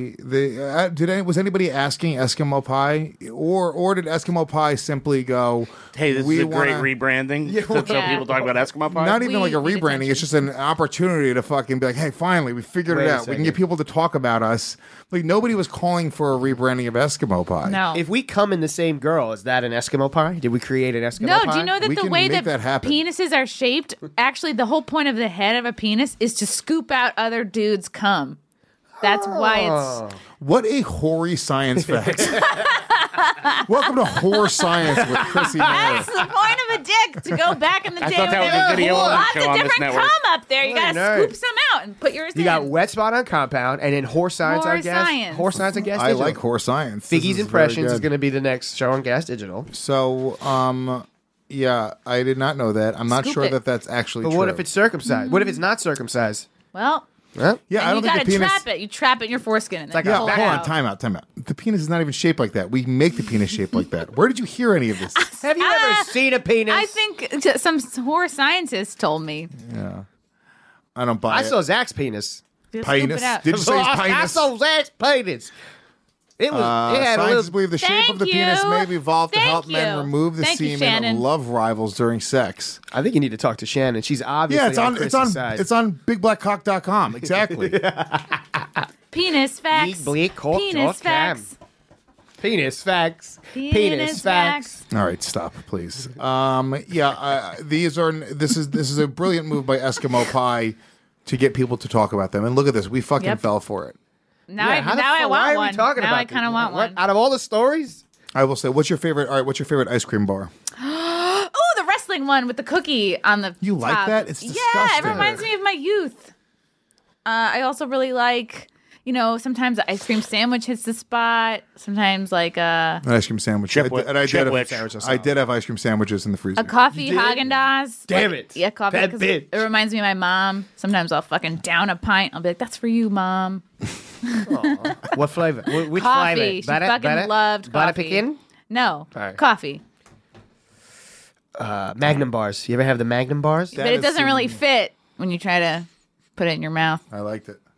Was anybody asking Eskimo pie, or did Eskimo pie simply go? Hey, this is a great rebranding. So people talk about Eskimo pie. Not even like a rebranding. It's just an opportunity to fucking be like, hey, finally, we figured it out. We can get people to talk about us. Like nobody was calling for a rebranding of Eskimo pie. No. If we come in the same girl, is that an Eskimo pie? Did we create an Eskimo pie? No, do you know that We the can way make that, that happen. penises are shaped, actually the whole point of the head of a penis is to scoop out other dudes' cum. That's why it's... What a hoary science fact. Welcome to Whore Science with Chrissy Mayer. That's the point of a dick, to go back in the I day thought that when was a there video were on the lots show of on this different network. cum up there. You Very gotta nice. scoop some out and put yours You in. got wet spot on compound, and then horse science, I Horse guess. science. Horse science, I guess. I like Whore Science. This Figgy's is Impressions very is good. going to be the next show on Gas Digital. So, yeah, I did not know that. I'm not Scoop sure it. that that's actually But true. what if it's circumcised? What if it's not circumcised? Well, Huh? Yeah, I and don't you think gotta the penis. trap it. You trap it in your foreskin and then like pull a- it Hold on, out. time out. The penis is not even shaped like that. We make the penis shaped like that. Where did you hear any of this? Have you ever seen a penis? I think some horror scientists told me. Yeah, I don't buy I it. saw Zach's penis. Just scoop Penis. it out. Did you say his I penis? saw Zach's penis. It was. it had a Scientists little. believe the shape Thank of the penis you. may have evolved to Thank help men you. remove the Thank you, semen of Shannon. love rivals during sex. I think you need to talk to Shannon. She's obviously Yeah, it's on Chris's side. it's on bigblackcock.com. Exactly. Penis facts. Bleak cock Penis dot com. facts. Penis facts. Penis facts. All right, stop, please. This is a brilliant move by Eskimo Pie to get people to talk about them. And look at this, we fucking Yep. fell for it. Now Yeah, how the I fuck- want why are one. we talking now about I kind of this? want What? one. Out of all the stories, I will say, what's your favorite ice cream bar? Oh, the wrestling one with the cookie on the You like top. that? It's Yeah, disgusting. it reminds me of my youth. I also really like, sometimes the ice cream sandwich hits the spot. Sometimes like An ice cream sandwich. Chipwich. I did have ice cream sandwiches in the freezer. a coffee Haagen-Dazs. Damn Like, it. Yeah, coffee. That 'cause bitch. It reminds me of my mom. Sometimes I'll fucking down a pint. I'll be like, "That's for you, mom." what flavor? Which Coffee. flavor? She fucking loved Butter coffee. pecan? No, All right. coffee. Magnum bars. You ever have the Magnum bars? But it doesn't really fit when you try to put it in your mouth. I liked it.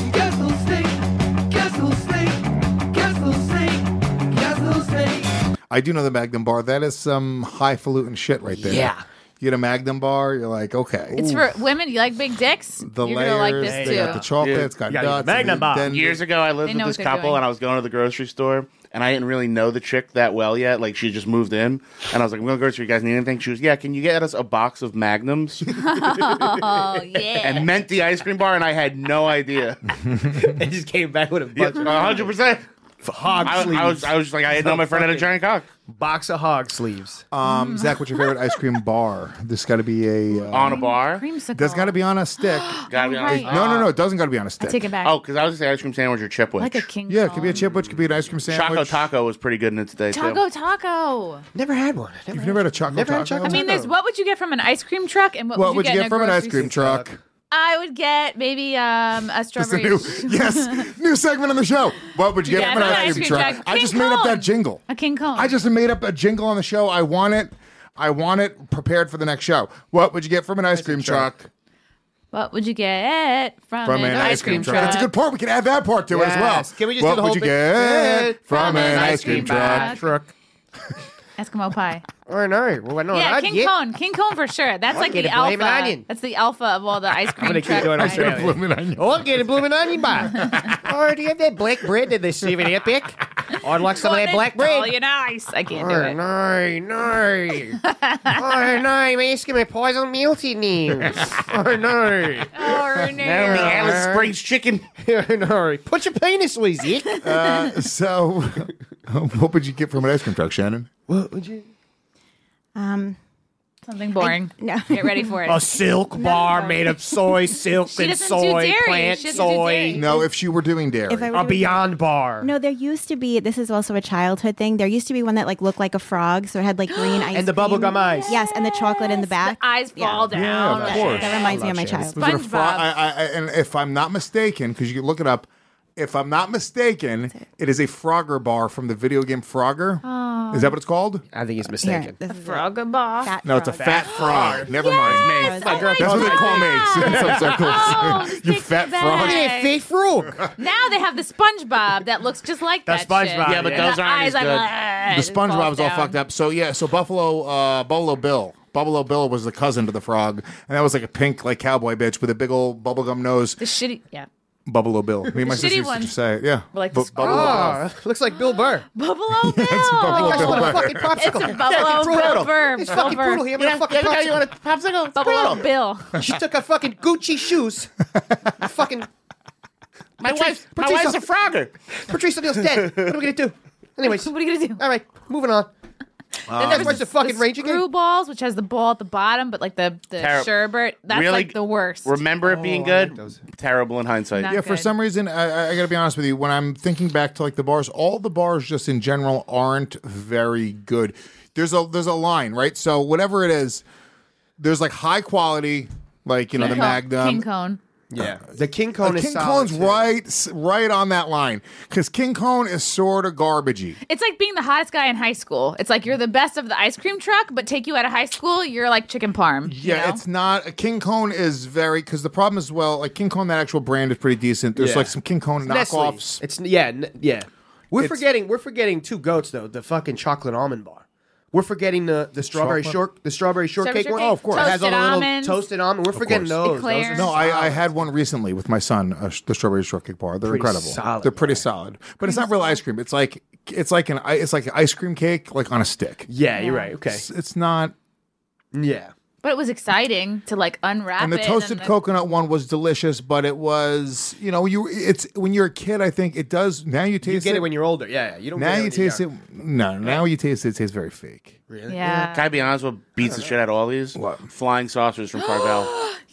I do know the Magnum bar. That is some highfalutin shit right there. Yeah. You get a Magnum bar, you're like, okay. It's for women. You like big dicks? The You're layers, gonna like this they too. got the chocolate, Yeah. it's got You gotta nuts. get Magnum bar. then- Years ago, I lived They with know this what they're couple, doing. and I was going to the grocery store, and I didn't really know the chick that well yet. Like, she just moved in, and I was like, I'm going to the grocery. You guys need anything? She was, yeah, can you get us a box of Magnums? Oh yeah. And meant the ice cream bar, and I had no idea. They just came back with a bunch of 100%. hog sleeves. I was just like, I didn't know my friend had a giant cock. box of hog sleeves. Zach, what's your favorite ice cream bar? This got to be a... On a bar? Creamsicle. That's got to be on a stick. Gotta be on Right. No, it doesn't got to be on a I stick. take it back. Oh, because I was going to say ice cream sandwich or chipwich. Like a king. Yeah, it could be a chipwich, could be an ice cream Choco sandwich. Taco was pretty good in its day, Taco too. Taco. Never had one. You've never had a chocolate Never had taco? chocolate I mean, there's what would you get from an ice cream truck, and what would you get, in a from an ice grocery cream store? truck? I would get maybe a Just a strawberry. new segment on the show. What would you get Yeah, from an not ice cream truck? I King just made up Kong. that jingle. A king cone. I just made up a jingle on the show. I want it prepared for the next show. What would you get from an ice cream truck? What would you get from An ice cream truck. That's a good part. We can add that part to it as well. Yes. Can we just what do the would whole you thing? get from an ice cream truck? Truck. Eskimo pie. Or no. Well, no, Yeah, not King yet. Cone. King Cone for sure. That's like get the a blooming alpha. onion. That's the alpha of all the ice I'm cream gonna keep truck doing pies. it. I'll get a blooming onion bar. Or do you have that black bread that they serve in Epic? I'd like some of that black bread. Oh, you're nice. I can't do it. No. Oh, no, I'm asking my pies on melty names. Oh, no. Oh, Now the Alice Springs chicken. No. Put your penis, Weezy. So, what would you get from an ice cream truck, Shannon? What would you? Something boring. No. Get ready for it. A silk bar made of soy, silk, She and doesn't do soy, dairy. plant She doesn't do soy. dairy. No, if she were doing dairy. If I were A doing- Beyond Bar. No, there used to be. This is also a childhood thing. There used to be one that like looked like a frog, so it had like green ice And the cream. bubblegum eyes. Yes, and the chocolate in the back. The eyes fall down. Yeah, of course. That reminds me of my child. Was it a SpongeBob. and if I'm not mistaken, because you can look it up, if I'm not mistaken, it is a Frogger bar from the video game Frogger. Oh. Is that what it's called? I think he's Here, mistaken. this is it. Frogger bar. Fat No, it's a frog. fat frog. Never mind. Yes! My Oh girl my That's what they call me in some circles. Oh, You stick fat bag. frog. Hey, fake frog. Now they have the SpongeBob that looks just like The that SpongeBob, shit. yeah, but And those the aren't eyes as good. like, The SpongeBob's all fucked up. So yeah, so Buffalo Bill. Buffalo Bill was the cousin to the frog, and that was like a pink like cowboy bitch with a big old bubblegum nose. The shitty, yeah. Buffalo Bill. Me and my The sister shitty used to ones. say, yeah. Were like the Buffalo Bill. Oh, looks like Bill Burr. Buffalo Bill. Buffalo I just Bill want a Burr. fucking popsicle. It's a Buffalo Bill Burr. It's fucking Bill brutal Burr. here. I'm gonna fucking You want popsicle. a popsicle? It's Buffalo brutal. Bill. She took her fucking Gucci shoes. Fucking My wife's a Frogger. Patrice O'Neal's dead. What are we gonna do? Anyways, What are you gonna do? all right, moving on. Then That's what's the fucking rage again. Screw balls, which has the ball at the bottom, but like the sherbet. That's Really? like the worst. Remember it being I like good? those. Terrible in hindsight. Not Yeah, for good. some reason, I got to be honest with you. When I'm thinking back to like the bars, all the bars just in general aren't very good. There's a line, right? So whatever it is, there's like high quality, like the Magnum. King Cone. Yeah, the King Cone is King solid, Cone's too. right on that line because King Cone is sort of garbagey. It's like being the hottest guy in high school. It's like you're the best of the ice cream truck, but take you out of high school, you're like chicken parm. Yeah, you know? it's not. A King Cone is very because the problem is like King Cone, that actual brand is pretty decent. There's Yeah. like some King Cone Nestle. knockoffs. It's yeah. We're forgetting two goats though. The fucking chocolate almond bar. We're forgetting the strawberry Chocolate? strawberry shortcake one. shortcake? Oh, of course. It has all the Toasted little almonds. toasted almond. We're forgetting course. those. Eclairs. Those are No, I solid. had one recently with my son, the strawberry shortcake bar. They're Pretty incredible. solid, They're pretty man. solid, but it's not real ice cream. It's like an ice cream cake like on a stick. Yeah, you're right. Okay. It's not. Yeah. But it was exciting to like unwrap And the it. toasted then coconut one was delicious, but it was it's when you're a kid. I think it does. Now you You taste get it when you're older. Yeah. You don't. Now get you it when you're taste it. No, now you taste it. It tastes very fake. Really? Yeah. Can I be honest? What beats the shit out of all these? What? Flying saucers from Carvel.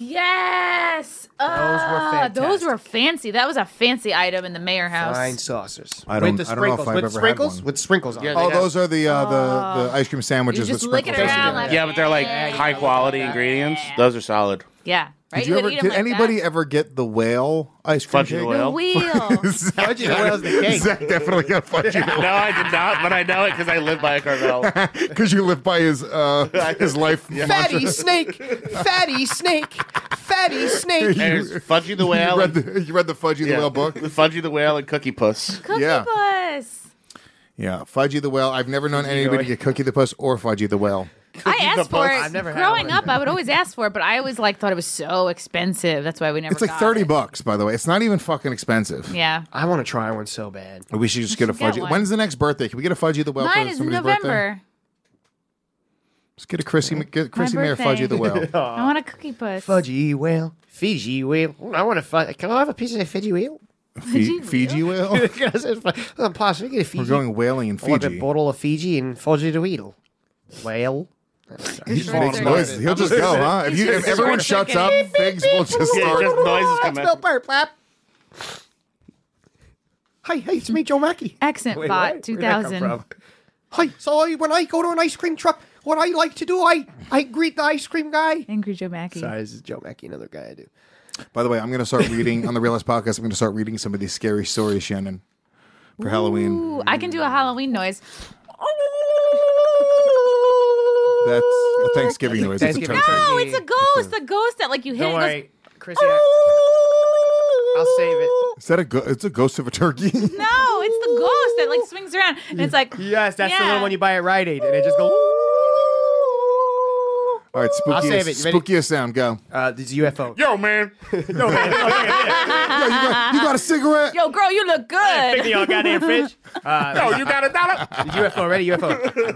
Yes. fantastic. Those were fancy. That was a fancy item in the mayor house. Fine saucers. I don't- With the I don't know if sprinkles. I've with ever had sprinkles. one. With sprinkles on. Yeah, it. they Oh, got- those are the ice cream sandwiches You just with lick it sprinkles. around like Yeah, but they're like high quality ingredients. Those are solid. Yeah. Right? Did you could ever? eat 'em Did like anybody that. ever get the whale ice cream Fudgy the cake? Whale? The wheel. Zach, Fudgy the Whale's the cake. Zach definitely got fudgy the No, I did not, but I know it because I live by a Carvel. because you live by his life. Fatty mantra. snake. Fatty snake. Fatty snake. There's Fudgy the You Whale. read the Fudgy the Whale book. The Fudgy the Whale and Cookie Puss. Cookie Yeah. Puss. Yeah, Fudgy the Whale. I've never known anybody get Cookie the Puss or Fudgy the Whale. I asked for it. I've never had Growing one. up, I would always ask for it, but I always thought it was so expensive. That's why we never It's like got $30, it. by the way. It's not even fucking expensive. Yeah. I want to try one so bad. We should just get a Get Fudgy. one. When's the next birthday? Can we get a Fudgy the Whale Mine for is in somebody's birthday? November. Let's get a Chrissy Mayer birthday. Fudgy the Whale. I want a Cookie Puss. Fudgy whale. Fiji whale. I want to Can I have a piece of that Fiji whale? Fiji whale? Possibly get a Fiji. We're going whaling in I want a Fiji. bottle of Fiji and Fudgy the whale. Whale. He makes noises. He'll just go, huh? If everyone shuts up, Figs will just Yeah, start. just noises come Bill out. Burr, Pap. Hey, it's me, Joe Mackey. Accent Bot 2000. Hi. So when I go to an ice cream truck, what I like to do, I greet the ice cream guy. Angry Joe Mackey. Sorry, this is Joe Mackey, another guy I do. By the way, I'm going to start reading on the Real Life Podcast. I'm going to start reading some of these scary stories, Shannon, for Halloween. Ooh, I can do a Halloween noise. That's a Thanksgiving noise. It's a Thanksgiving turkey. No, it's a ghost. The ghost that like you hit Don't it goes, worry, Chrissy. I'll save it. Is that it's a ghost of a turkey? no, it's the ghost that like swings around, and it's like yes, that's the little one you buy at Rite Aid, and it just goes. All right, I'll save it. Spookiest sound, go. This is UFO. Yo, man. Yo, man. You got a cigarette? Yo, girl, you look good. Pick me on goddamn fish. Yo, you got $1? UFO, ready? UFO.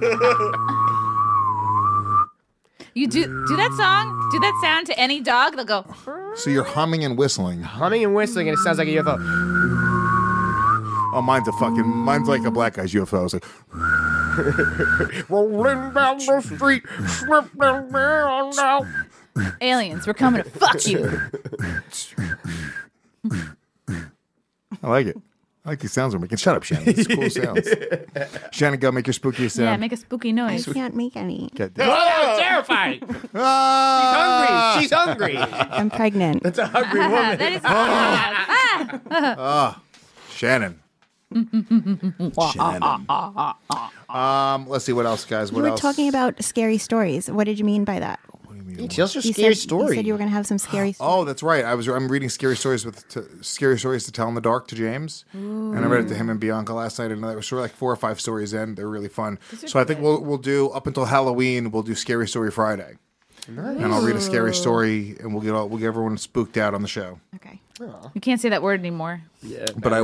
You do that song, do that sound to any dog, they'll go. So you're humming and whistling. Humming and whistling, and it sounds like a UFO. Oh, mine's like a black guy's UFO. It's like, rolling down the street, slipping down. Aliens, we're coming to fuck you. I like it. I like these sounds we're making. Shut up, Shannon. It's cool sounds. Shannon, go make your spookiest sound. Yeah, make a spooky noise. I can't make any. Oh, that was terrifying. She's hungry. I'm pregnant. That's a hungry woman. That is Shannon. Let's see what else, guys. What You were else? talking about scary stories. What did you mean by that? Tell us a You scary said- story. You said you were going to have some scary stories. Oh, that's right. I'm reading scary stories to tell in the dark to James, and I read it to him and Bianca last night. And there was sort of like 4 or 5 stories in. They're really fun. So I think we'll do up until Halloween. We'll do Scary Story Friday, and I'll read a scary story, and we'll get everyone spooked out on the show. Okay. You can't say that word anymore. Yeah, But I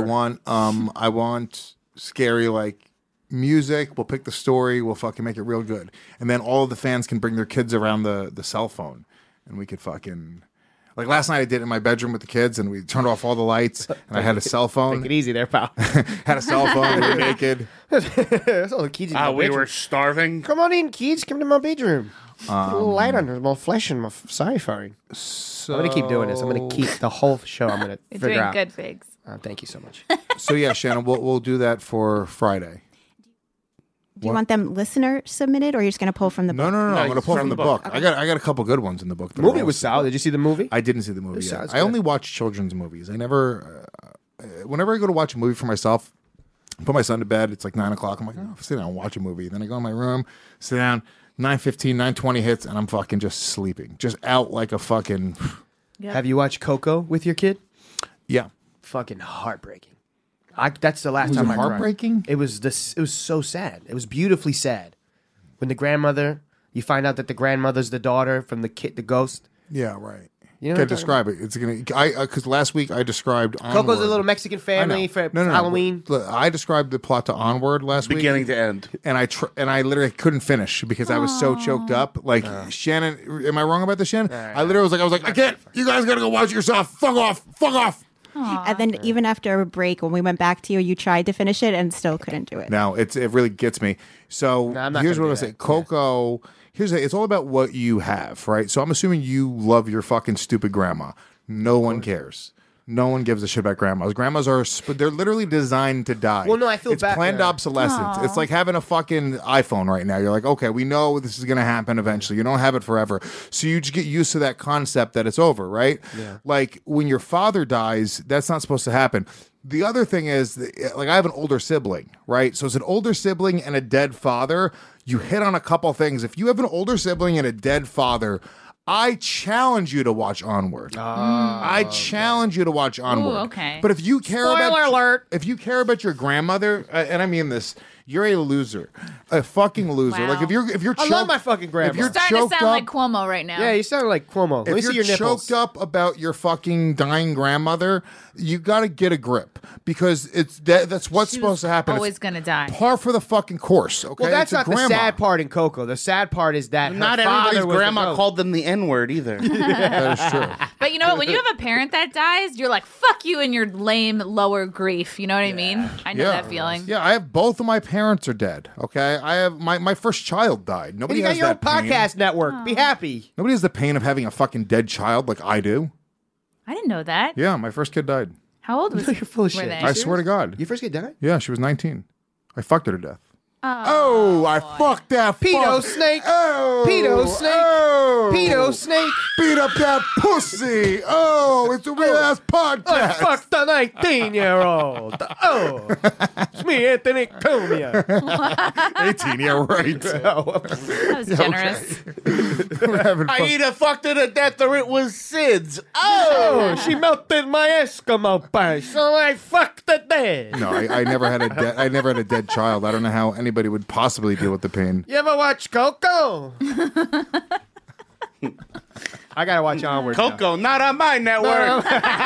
want scary like music. We'll pick the story. We'll fucking make it real good, and then all of the fans can bring their kids around the cell phone, and we could fucking. Like last night, I did it in my bedroom with the kids, and we turned off all the lights, and I had a cell phone. Take it easy there, pal. Had a cell phone. We were naked. That's all the kids in my We bedroom. were starving. Come on in, kids. Come to my bedroom. Put a little light on. There's more flesh in my sci-fi. So, I'm going to keep doing this. I'm going to keep the whole show. I'm going to You're figure doing out. good, Figs. Thank you so much. So yeah, Shannon, we'll do that for Friday. Do you want them listener submitted, or you're just going to pull from the book? No. I'm going to pull from the book. Okay. I got a couple good ones in the book. The movie was solid. Did you see the movie? I didn't see the movie It yet. sounds I good. only watch children's movies. I never. Whenever I go to watch a movie for myself, put my son to bed. It's like 9 o'clock. I'm like, oh, sit down and watch a movie. Then I go in my room, sit down. 9:15, 9:20 hits, and I'm fucking just sleeping, just out like a fucking. Yep. Have you watched Coco with your kid? Yeah. Fucking heartbreaking. That's the last Was time it I cried. heartbreaking? It was this. It was so sad. It was beautifully sad. When the grandmother, you find out that the grandmother's the daughter from the kid, the ghost. Yeah, right. You know Can I what I'm describe it? It's gonna. Because last week I described Coco's Onward. a little Mexican family for No. Halloween. Look, I described the plot to Onward last week, Beginning to end. and I literally couldn't finish because I was so choked up. Like Shannon, am I wrong about this, Shannon? I literally was like, I can't. You guys gotta go watch it yourself. Fuck off. And then even after a break, when we went back to you, you tried to finish it and still couldn't do it. No, it really gets me. So No, I'm not here's gonna what I do say. that. Coco. It's all about what you have, right? So I'm assuming you love your fucking stupid grandma. No one cares. No one gives a shit about grandmas. Grandmas they're literally designed to die. Well, no, I feel it's bad- planned yeah. obsolescence. It's like having a fucking iPhone right now. You're like, okay, we know this is going to happen eventually. You don't have it forever. So you just get used to that concept that it's over, right? Yeah. Like when your father dies, that's not supposed to happen. The other thing is, like, I have an older sibling, right? So it's an older sibling and a dead father. You hit on a couple things. If you have an older sibling and a dead father, I challenge you to watch Onward. I challenge you to watch Onward. Ooh, okay. But if you care Spoiler alert. if you care about your grandmother, and I mean this, you're a loser, a fucking loser. Wow. Like if you're I love my fucking grandma. if you're Starting to choked sound up, like Cuomo right now. Yeah, you sound like Cuomo. Let me if see you're your nipples. choked up about your fucking dying grandmother, you got to get a grip because that's what's She supposed was to happen. always It's going to die. par for the fucking course. Okay, Well, that's It's a not the grandma. sad part in Coco. The sad part is that Not her father everybody's was the grandma ghost. called them the N-word either. That is true. But you know what? When you have a parent that dies, you're like, fuck you and your lame lower grief. You know what I mean? I know that feeling. Yeah, I have both of my parents are dead. Okay, I have my first child died. And Nobody you got has your own that pain. podcast network. Be happy. Nobody has the pain of having a fucking dead child like I do. I didn't know that. Yeah, my first kid died. How old was You're full of were shit. they? I swear to God. Your first kid died? Yeah, she was 19. I fucked her to death. Oh, I fucked that Pedo fuck. snake. Oh, Pedo snake. Oh, Pedo snake. beat up that pussy. Oh, it's a real ass I podcast. fucked the 19-year-old. Oh, it's me, Anthony Cumia. 18, yeah, right. That was generous. We're having I fun. either fucked her to death or it was Sid's. Oh, she melted my Eskimo pie, so I fucked the dead. No, I never had a dead child. I don't know how anybody would possibly deal with the pain. You ever watch Coco? I gotta watch Onward. now. Coco, not on my network.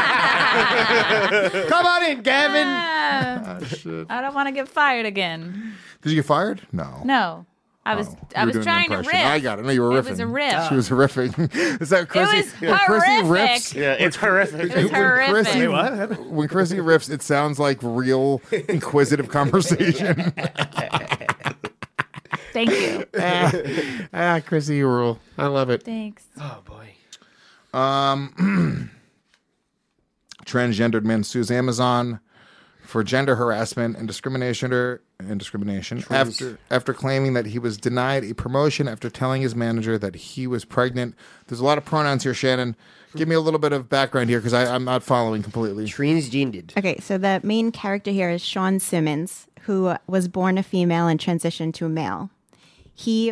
Come on in, Gavin. I don't want to get fired again. Did you get fired? No. No. I was You were doing trying an to riff. impression. I got it. No, you were riffing. It was a riff. She was riffing. Is that Chrissy? was when Chrissy riffs? horrific. Yeah, it's horrific. It was horrific. Chrissy, when Chrissy riffs, it sounds like real inquisitive conversation. Thank you. Chrissy, you rule. I love it. Thanks. Oh boy. Transgendered man sues Amazon for gender harassment and discrimination after claiming that he was denied a promotion after telling his manager that he was pregnant. There's a lot of pronouns here, Shannon. Give me a little bit of background here because I'm not following completely. Transgendered. Okay, so the main character here is Sean Simmons, who was born a female and transitioned to a male. He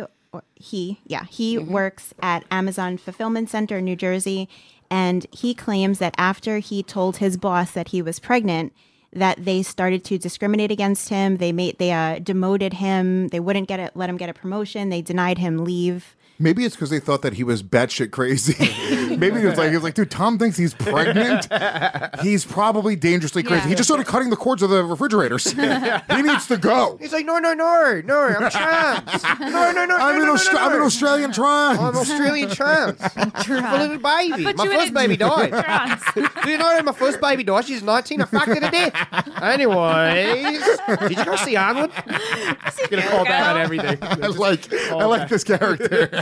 works at Amazon Fulfillment Center in New Jersey, and he claims that after he told his boss that he was pregnant, that they started to discriminate against him. They demoted him. They wouldn't let him get a promotion. They denied him leave. Maybe it's because they thought that he was batshit crazy. Maybe he was like, dude, Tom thinks he's pregnant. He's probably dangerously crazy. Yeah. He just started cutting the cords of the refrigerators. He needs to go. He's like, no, I'm trans. I'm an Australian trans. I'm Australian trans. A little baby. put My you in first a baby died. trance. Do you know that my first baby died? She's 19. I fucked her to death. Anyways, did you go see Onward? Gonna call back on everything. I like this character.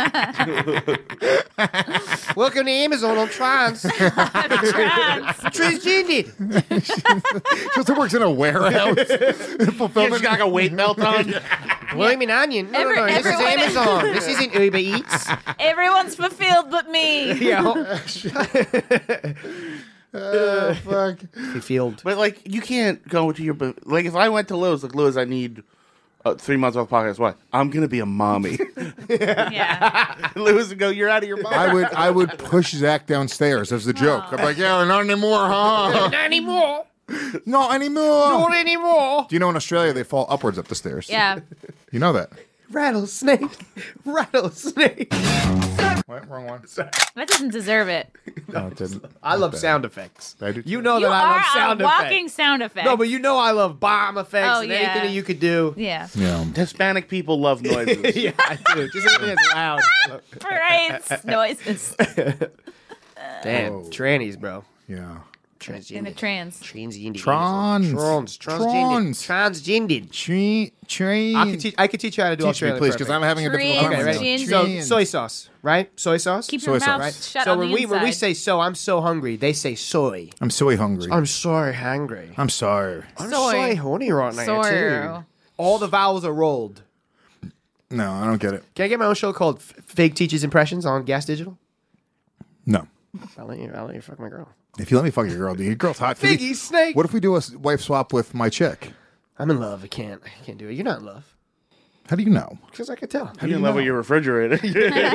Welcome to Amazon. I'm trans. Transgendered. She also works in a warehouse. She's got like a weight belt on. Blooming onion. No, this is everyone- Amazon. This isn't Uber Eats. Everyone's fulfilled but me. Yeah. Fuck. Fulfilled. But like, you can't go to your like. If I went to Lowe's, like Lowe's, I need 3 months off podcast. Why? I'm gonna be a mommy. Yeah. Lowe's would go. You're out of your mind. I would push Zach downstairs as the joke. I'm like, yeah, not anymore, huh? Not anymore. Not anymore. Not anymore. Do you know in Australia they fall upwards up the stairs? Yeah. You know that? Rattlesnake. Rattlesnake. What? Wrong one. That doesn't deserve it. No, it didn't. I love sound effects. I do too. You know You that I love are sound a walking effects. sound effect. No, but you know I love bomb effects Oh, and yeah. anything that you could do. Yeah. Yeah. Hispanic people love noises. Yeah, I do. Just anything that's loud. Right. Noises. Damn, Oh. trannies, bro. Yeah. In a trans. Transgendered. Trans. Transgendered. I could teach you how to do Teach me, Australian please, because I'm having a difficult time Okay, right ready? now. Trans. So soy sauce, right? Soy sauce. Keep Soy your sauce. mouth Right. shut So on when the we inside. say so, I'm so hungry. They say soy. I'm so hungry. I'm so hungry. I'm sorry. I'm Soy. so horny right now Soy. too. All the vowels are rolled. No, I don't get it. Can I get my own show called Fake Teachers Impressions on Gas Digital? No. I'll let you fuck my girl. If you let me fuck your girl, dude, your girl's hot. Figgy snake. What if we do a wife swap with my chick? I'm in love. I can't do it. You're not in love. How do you know? Because I could tell. You in love with your refrigerator? Protect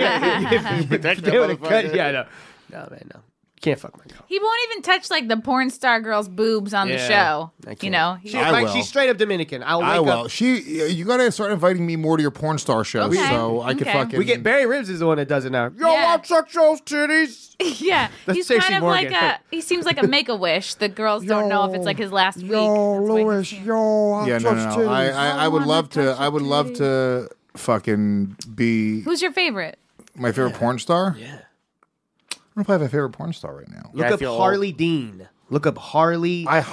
that motherfucker. Yeah, no. No, man, no. Can't fuck my girl. He won't even touch like the porn star girl's boobs on the Yeah, show. I can't. You know, She's like she's straight up Dominican. I'll wake I will. up. You gotta start inviting me more to your porn star shows, Okay. so I could Okay. fucking. We get Barry Ribs is the one that does it now. Yo, Yeah. I'll suck those titties. yeah, That's he's Stacey kind of Morgan. like he seems like a Make-A-Wish. The girls don't know if it's like his last week. Yo, That's why he's Louis, here. yo, I'll Yeah, touch no. titties. I would love to. I would love to fucking be Who's your favorite? my favorite porn star. Yeah. I don't know if I have a favorite porn star right now. Look up Harley Dean. Look up Harley Dean. I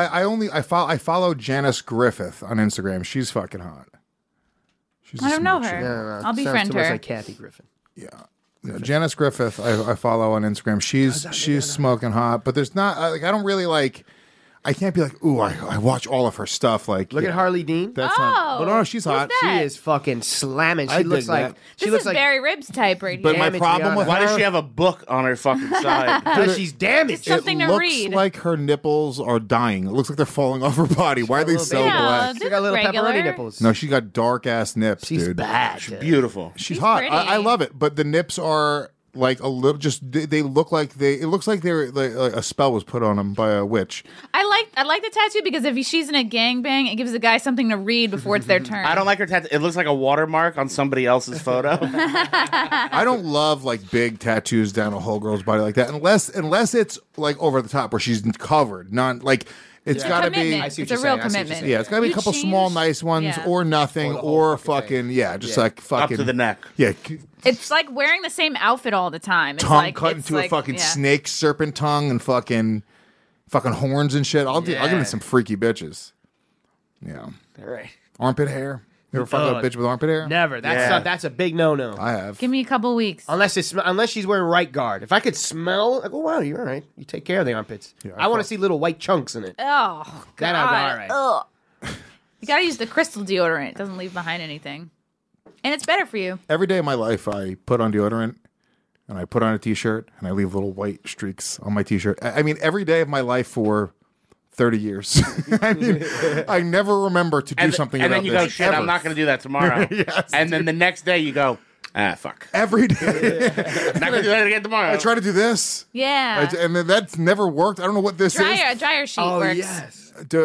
follow Janice Griffith on Instagram. She's fucking hot. She's a I don't know smooch. her. No. I'll Sounds befriend too much her. like Kathy Griffin. Yeah, Janice Griffith. I follow on Instagram. She's smoking hot, but there's not like I don't really like. I can't be like, ooh, I watch all of her stuff. Like, Look at Harley Dean. That's not. But no, she's hot. She is fucking slamming. She I looks dig like that. she This looks is like Barry Ribs type right But here. my problem with Why her, does she have a book on her fucking side? because she's damaged. It's something it to looks read. like her nipples are dying. It looks like they're falling off her body. Why are they so Yeah, black? She got little regular. pepperoni nipples. No, she got dark ass nips, she's dude. bad. Beautiful. She's hot. pretty. I love it. But the nips are like a little. Just they look like they. It looks like they're like a spell was put on them by a witch. I like the tattoo because if she's in a gangbang, it gives the guy something to read before it's their turn. I don't like her tattoo. It looks like a watermark on somebody else's photo. I don't love like big tattoos down a whole girl's body like that, unless it's like over the top where she's covered. Not like. It's got to be. Commitment. It's a real commitment. Yeah, it's got to be a You couple change- small nice ones yeah. or nothing or fucking just like fucking Up to the neck. Yeah, It's like wearing the same outfit all the time. It's tongue like, cut it's into a like- fucking yeah. snake, serpent tongue, and fucking horns and shit. I'll get into some freaky bitches. Yeah, All right. armpit hair. You ever fuck a bitch with armpit hair? Never. That's a big no. I have. Give me a couple weeks. Unless she's wearing right guard. If I could smell, like, oh wow, you're all right. You take care of the armpits. I want to see little white chunks in it. Oh, God. That I'll go all right. Ugh. You gotta use the crystal deodorant. It doesn't leave behind anything. And it's better for you. Every day of my life, I put on deodorant and I put on a t-shirt and I leave little white streaks on my t-shirt. I mean, every day of my life for 30 years. I mean, I never remember to do something and about then you this. go, shit, ever. I'm not going to do that tomorrow. Yes, and then the next day you go, fuck. Every day. Not going to do that again tomorrow. I try to do this. Yeah. And then that's never worked. I don't know what this is. Dryer sheet works.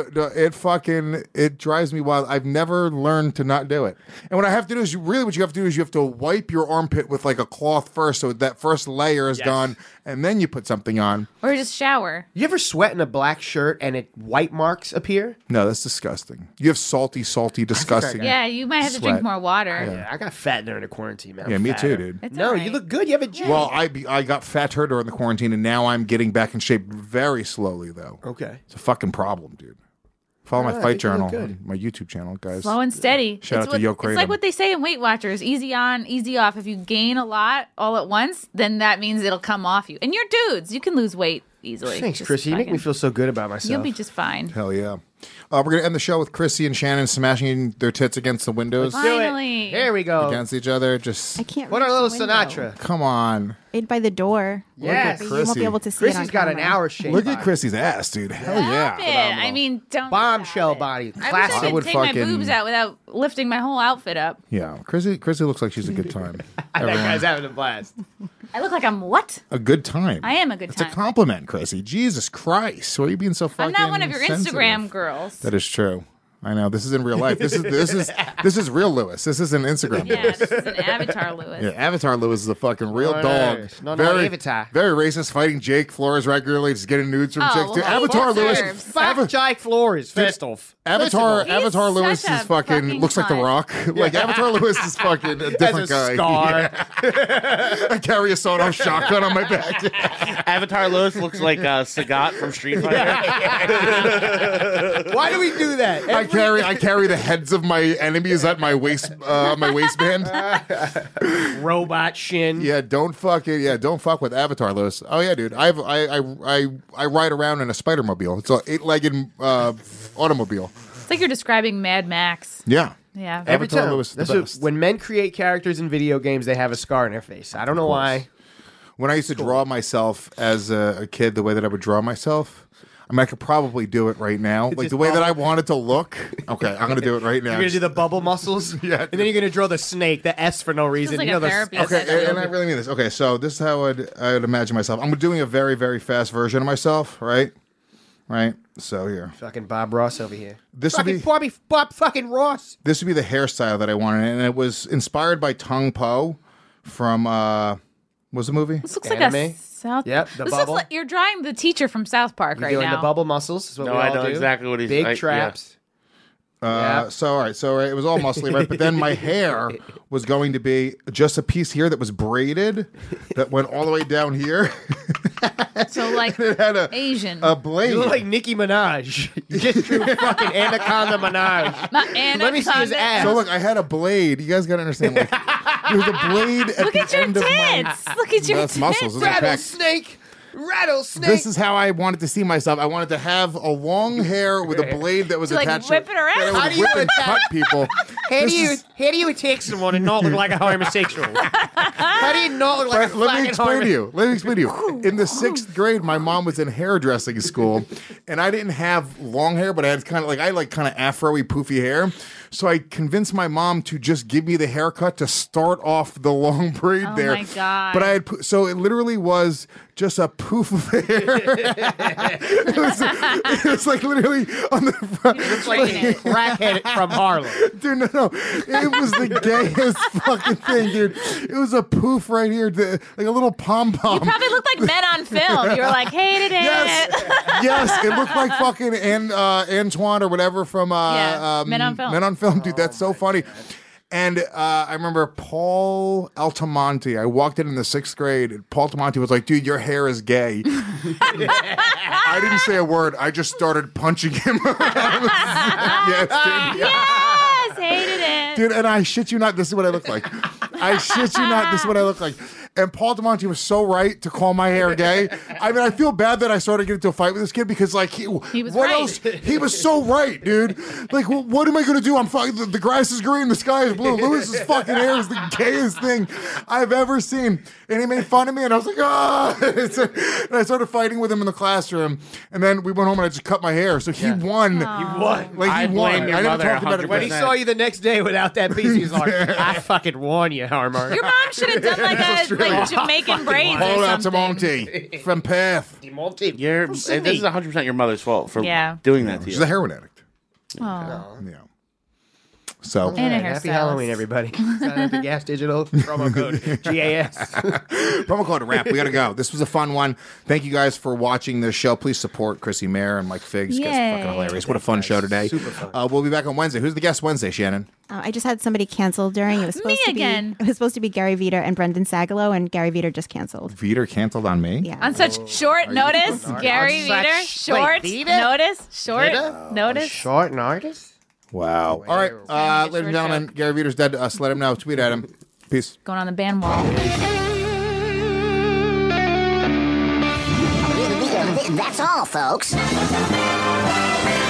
It drives me wild. I've never learned to not do it. And what I have to do is what you have to do is you have to wipe your armpit with like a cloth first, so that first layer is gone, and then you put something on. Or just shower. You ever sweat in a black shirt and white marks appear? No, that's disgusting. You have salty, disgusting. Yeah, you might have to drink sweat. more water. Yeah, I got fat during the quarantine, man. Yeah, I'm me fat. too, dude. It's No, all you right. look good. You have a gym. Well, I got fatter during the quarantine, and now I'm getting back in shape very slowly, though. Okay. It's a fucking problem, dude. Follow my I fight think you look journal good. on my YouTube channel, guys. Slow and steady. Shout It's out to Yo It's Kratom. like what they say in Weight Watchers: easy on, easy off. If you gain a lot all at once, then that means it'll come off you. And you're dudes; you can lose weight easily. Thanks, Just Chrissy. You make me fucking- feel so good about myself. You'll be just fine. Hell yeah. We're going to end the show with Chrissy and Shannon smashing their tits against the windows. Finally. Here we go. Against each other. Just I can't. What a reach little the window. Sinatra. come on. Right by the door. Yes. You won't Chrissy. be able to see it on Chrissy's got an camera. hour shape. Look at Chrissy's ass, dude. Hell Stop yeah. it. I mean, don't. Bombshell body. I wish I Classic. I would could take my fucking- boobs out without lifting my whole outfit up. Yeah. Chrissy looks like she's a good time. That Everyone. guy's having a blast. I look like I'm what? A good time. I am a good It's a time. compliment, Chrissy. Jesus Christ. Why are you being so fucking I'm not one of your sensitive? Instagram girls. That is true. I know. This is in real life. This is real Lewis. This is an Instagram. Yeah, this is an Avatar Lewis. Yeah, Avatar Lewis is a fucking real No, dog. no, very, Avatar. very racist, fighting Jake Flores regularly, just getting nudes from Oh, chicks. Dude, well, Avatar he Lewis. deserves. Fuck Jake Flores. First off. Avatar He's Lewis such a is fucking looks like The cunt. Rock. Like Avatar Lewis is fucking a different Has a guy. scar. Yeah. I carry a sawed-off shotgun on my back. Avatar Lewis looks like Sagat from Street Fighter. Why do we do that? I carry the heads of my enemies at my waistband. Robot shin. Yeah, don't fuck with Avatar Lewis. Oh yeah, dude. I ride around in a Spider-Mobile. It's an 8-legged automobile. It's like you're describing Mad Max. Yeah. Yeah. Every Avatar time. Lewis is the That's what- best. when men create characters in video games, they have a scar on their face. I don't know why. When I used to draw myself as a kid, the way that I would draw myself, I mean, I could probably do it right now. Like Just the way that I bubble. wanted to look. Okay, I'm going to do it right now. You're going to do the bubble muscles? Yeah. And then you're going to draw the snake, the S for no reason. like You know, a the- therapy Okay, session. and I really mean this. Okay, so this is how I'd imagine myself. I'm doing a very, very fast version of myself, right? Right? So here. Fucking Bob Ross over here. This would Fucking be Bob fucking Ross. this would be the hairstyle that I wanted, and it was inspired by Tong Po from what was the movie? This looks like Anime? a South. Yep, the this bubble. looks like you're drawing the teacher from South Park You're right doing now. the bubble muscles. Is what No, we I all know do. exactly what he's- Big yeah. traps. So all right, so it was all muscly, right? But then my hair was going to be just a piece here that was braided, that went all the way down here. So like It had Asian. a blade. You look like Nicki Minaj. You just drew fucking Anaconda Minaj. My anaconda. Let me see his ass. So look, I had a blade. You guys got to understand. Like, there was a blade at Look the at your end of my. tits. Look at your That's tits. muscles. Those are pecs. Rattlesnake. Rattlesnake. This is how I wanted to see myself. I wanted to have a long hair with a blade that was attached whip it around. that I would whip and cut people. How do you attack someone and not look like a homosexual? How do you not look like a Let me explain to you. In the 6th grade, my mom was in hairdressing school, and I didn't have long hair, but I had kind of afro-y, poofy hair. So I convinced my mom to just give me the haircut to start off the long braid there. Oh my God. But so it literally was just a poof of hair. it was like literally on the front. It looks like a crackhead from Harlem. Dude, no. It was the gayest fucking thing, dude. It was a poof right here, like a little pom-pom. You probably looked like Men on Film. You were like, hated it. Yes, it looked like fucking Antoine or whatever from Men on Film. Men on Film, dude. That's so funny. And I remember Paul Altamonte. I walked in the 6th grade, and Paul Altamonte was like, dude, your hair is gay. I didn't say a word. I just started punching him. Yes, dude. Yes, hated it. Dude, and I shit you not, this is what I look like. And Paul Altamonte was so right to call my hair gay. I mean, I feel bad that I started getting into a fight with this kid because, like, he was what right. else? He was so right, dude. Like, what am I going to do? I'm fucking, the grass is green, the sky is blue. Lewis's fucking hair is the gayest thing I've ever seen. And he made fun of me, and I was like, ah. And I started fighting with him in the classroom. And then we went home, and I just cut my hair. So he won. You won. Like, he won. I never talked about it. When he saw you the next day without that piece, he was like, I fucking won you, Harmar. Your mom should have done like a Jamaican braids Paul or something. Altamonte from Perth. This is 100% your mother's fault for doing that to you. She's a heroin addict. Oh. Yeah. So And a hairstylist. Happy Halloween, everybody. Sign up to Gas Digital. Promo code GAS. Promo code RAP. We got to go. This was a fun one. Thank you guys for watching this show. Please support Chrissy Mayer and Mike Figs. It's fucking hilarious. What a fun show today. Super fun. We'll be back on Wednesday. Who's the guest Wednesday, Shannon? I just had somebody canceled during. It was supposed to again. be. It was supposed to be Gary Veter and Brendan Sagalow, and Gary Veter just canceled. Veter canceled on me? Yeah. On such short notice, Gary Veter. Short notice. Short notice. Short notice? Wow. All right, ladies and gentlemen, Gary Veter's dead to us. Let him know. Tweet at him. Peace. Going on the band wall. That's all, folks.